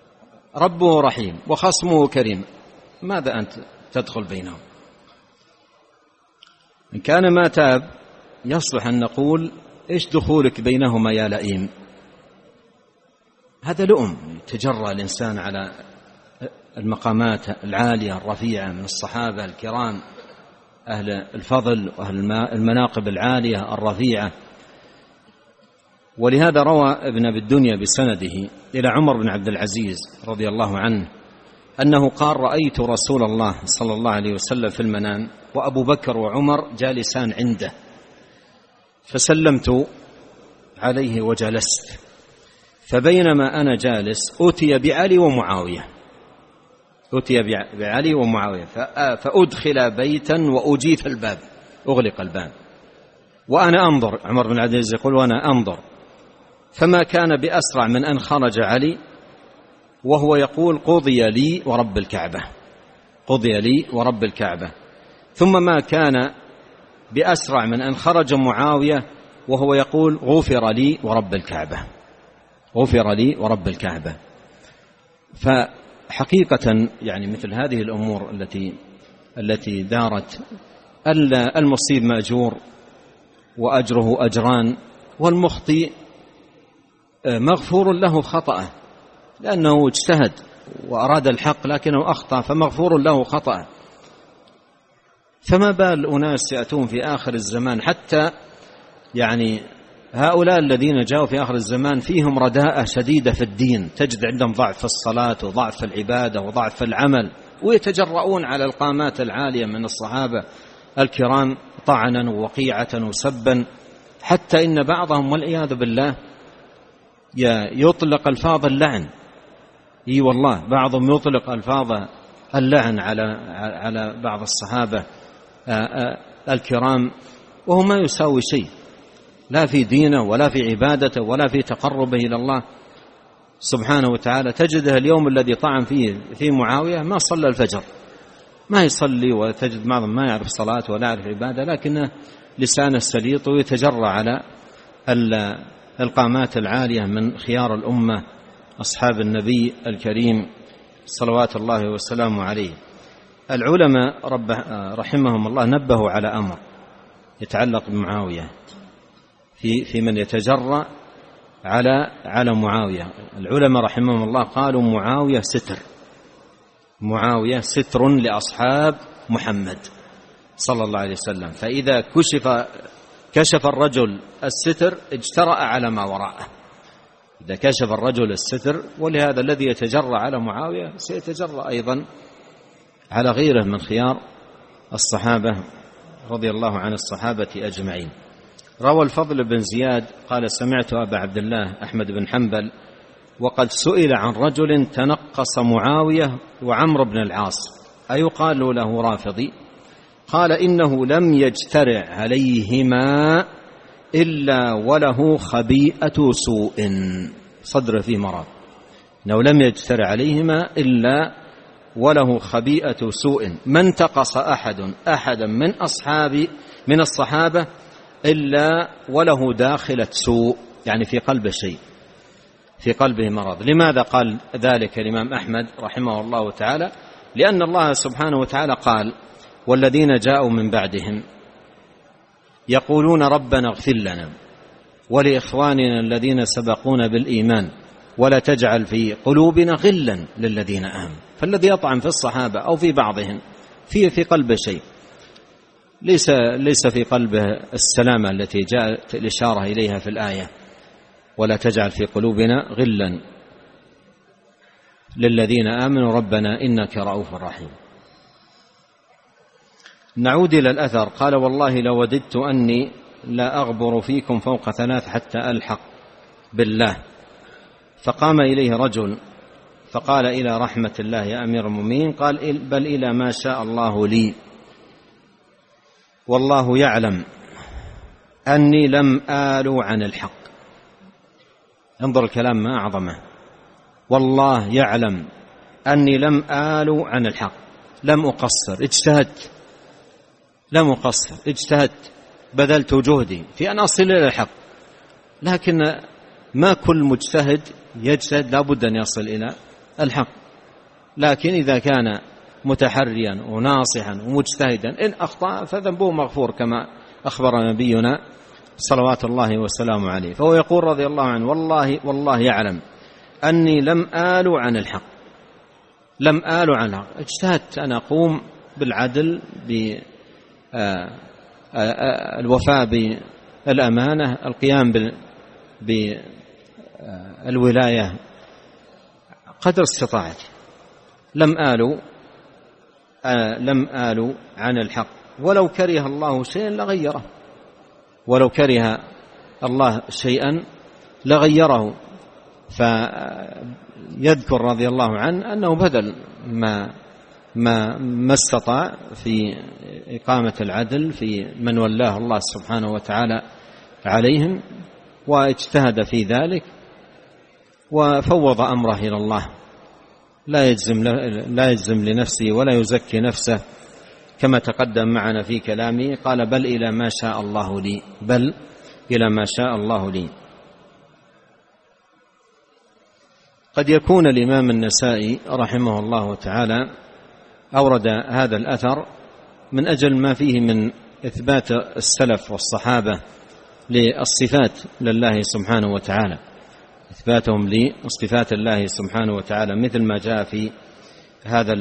ربه رحيم وخصمه كريم، ماذا أنت تدخل بينهم؟ إن كان ما تاب يصلح أن نقول إيش دخولك بينهما يا لئيم؟ هذا لؤم تجرأ الإنسان على المقامات العالية الرفيعة من الصحابة الكرام أهل الفضل وأهل المناقب العالية الرفيعة. ولهذا روى ابن أبي الدنيا بسنده إلى عمر بن عبد العزيز رضي الله عنه أنه قال: رأيت رسول الله صلى الله عليه وسلم في المنام وأبو بكر وعمر جالسان عنده، فسلمت عليه وجلست، فبينما أنا جالس أتي بعلي ومعاوية أتي بعلي ومعاوية فأدخل بيتا وأجيث الباب، أغلق الباب وأنا أنظر. عمر بن عبد العزيز يقول: وأنا أنظر، فما كان بأسرع من أن خرج علي وهو يقول: قضي لي ورب الكعبة، قضي لي ورب الكعبة. ثم ما كان بأسرع من أن خرج معاوية وهو يقول: غفر لي ورب الكعبة، غفر لي ورب الكعبة. فحقيقة يعني مثل هذه الأمور التي التي دارت، المصيب مأجور وأجره أجران، والمخطئ مغفور له خطأه لأنه اجتهد وأراد الحق لكنه أخطأ فمغفور له خطأه. فما بال أناس يأتون في آخر الزمان، حتى يعني هؤلاء الذين جاءوا في آخر الزمان فيهم رداءة شديدة في الدين، تجد عندهم ضعف في الصلاة وضعف في العبادة وضعف في العمل، ويتجرؤون على القامات العالية من الصحابة الكرام طعنا ووقيعة وسبا، حتى إن بعضهم والعياذ بالله يطلق ألفاظ اللعن. اي والله بعضهم يطلق ألفاظ اللعن على على بعض الصحابة الكرام وهو ما يساوي شيء، لا في دينه ولا في عبادته ولا في تقربه إلى الله سبحانه وتعالى. تجده اليوم الذي طعن فيه في معاوية ما صلى الفجر، ما يصلي، وتجد بعضهم ما يعرف صلاة ولا يعرف عبادة، لكنه لسانه السليط ويتجرى على القامات العالية من خيار الأمة أصحاب النبي الكريم صلوات الله وسلامه عليه. العلماء رب رحمهم الله نبهوا على أمر يتعلق بمعاوية في في من يتجرأ على على معاوية. العلماء رحمهم الله قالوا: معاوية ستر، معاوية ستر لأصحاب محمد صلى الله عليه وسلم، فإذا كشف كشف الرجل الستر اجترأ على ما وراءه. إذا كشف الرجل الستر، ولهذا الذي يتجرأ على معاوية سيتجرأ أيضا على غيره من خيار الصحابة رضي الله عن الصحابة أجمعين. روى الفضل بن زياد قال: سمعت أبا عبد الله أحمد بن حنبل وقد سئل عن رجل تنقص معاوية وعمرو بن العاص أيقال له رافضي؟ قال: إنه لم يجترع عليهما إلا وله خبيئة سوء، صدر في مرض، إنه لم يجترع عليهما إلا وله خبيئة سوء، ما انتقص أحد أحدا من أصحاب من الصحابة إلا وله داخلة سوء، يعني في قلبه شيء، في قلبه مرض. لماذا قال ذلك الإمام أحمد رحمه الله تعالى؟ لأن الله سبحانه وتعالى قال: والذين جاءوا من بعدهم يقولون ربنا اغفر لنا ولإخواننا الذين سبقونا بالإيمان ولا تجعل في قلوبنا غلا للذين آمنوا. فالذي يطعن في الصحابة أو في بعضهم في في قلبه شيء، ليس ليس في قلبه السلامة التي جاءت الإشارة إليها في الآية: ولا تجعل في قلوبنا غلا للذين آمنوا ربنا إنك رؤوف رحيم. نعود إلى الأثر. قال: والله لوددت أني لا أغبر فيكم فوق ثلاث حتى ألحق بالله. فقام إليه رجل فقال: إلى رحمة الله يا أمير المؤمنين. قال: بل إلى ما شاء الله لي، والله يعلم أني لم آل عن الحق. انظر الكلام ما أعظمه، والله يعلم أني لم آل عن الحق، لم أقصر، اجتهدت، لم أقصر اجتهدت، بذلت جهدي في أن أصل إلى الحق، لكن ما كل مجتهد يجتهد لا بد أن يصل إلى الحق. لكن إذا كان متحريا وناصحا ومجتهدا، إن أخطأ فذنبه مغفور كما أخبر نبينا صلوات الله وسلامه عليه. فهو يقول رضي الله عنه: والله والله يعلم أني لم آل عن الحق، لم آل عن الحق، اجتهدت أن أقوم بالعدل، بالوفاء بالأمانة، القيام بالولاية قدر استطاعتي، لم آل لم آل عن الحق، ولو كره الله شيئا لغيره، ولو كره الله شيئا لغيره. فيذكر رضي الله عنه أنه بذل ما ما ما استطاع في إقامة العدل في من ولاه الله سبحانه وتعالى عليهم، واجتهد في ذلك وفوض أمره إلى الله، لا يجزم لا يجزم لنفسه ولا يزكي نفسه كما تقدم معنا في كلامه. قال: بل إلى ما شاء الله لي، بل إلى ما شاء الله لي. قد يكون الإمام النسائي رحمه الله تعالى أورد هذا الأثر من أجل ما فيه من إثبات السلف والصحابة للصفات لله سبحانه وتعالى، إثباتهم لصفات الله سبحانه وتعالى، مثل ما جاء في هذا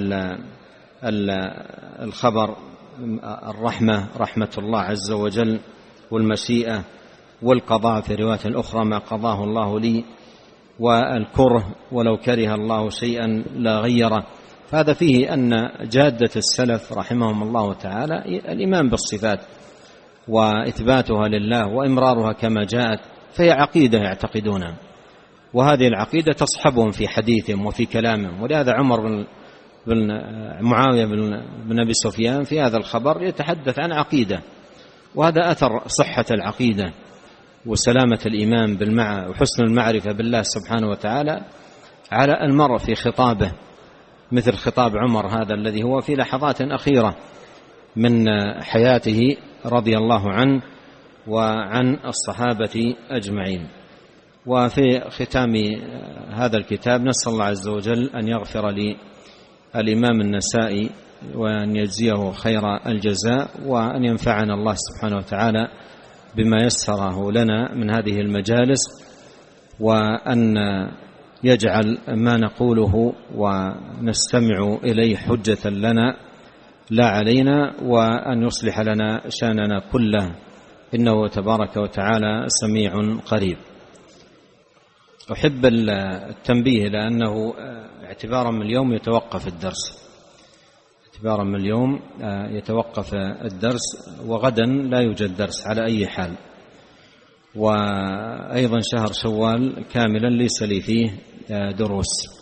الخبر: الرحمة، رحمة الله عز وجل، والمشيئة، والقضاء في رواية الأخرى: ما قضاه الله لي، والكره، ولو كره الله شيئا لا غيره. فهذا فيه أن جادة السلف رحمهم الله تعالى الإيمان بالصفات وإثباتها لله وإمرارها كما جاءت، فهي عقيدة يعتقدونها، وهذه العقيدة تصحبهم في حديثهم وفي كلامهم. ولهذا عمر بن بن معاوية بن أبي سفيان في هذا الخبر يتحدث عن عقيدة، وهذا أثر صحة العقيدة وسلامة الإيمان بالمع وحسن المعرفة بالله سبحانه وتعالى على المرء في خطابه، مثل خطاب عمر هذا الذي هو في لحظات أخيرة من حياته رضي الله عنه وعن الصحابة أجمعين. وفي ختام هذا الكتاب نسأل الله عز وجل أن يغفر للإمام النسائي وأن يجزيه خير الجزاء، وأن ينفعنا الله سبحانه وتعالى بما يسره لنا من هذه المجالس، وأن يجعل ما نقوله ونستمع إليه حجة لنا لا علينا، وأن يصلح لنا شأننا كله، إنه تبارك وتعالى سميع قريب. أحب التنبيه لأنه اعتبارا من اليوم يتوقف الدرس، اعتبارا من اليوم يتوقف الدرس، وغدا لا يوجد درس على أي حال. وأيضا شهر شوال كاملا ليس لي فيه دروس.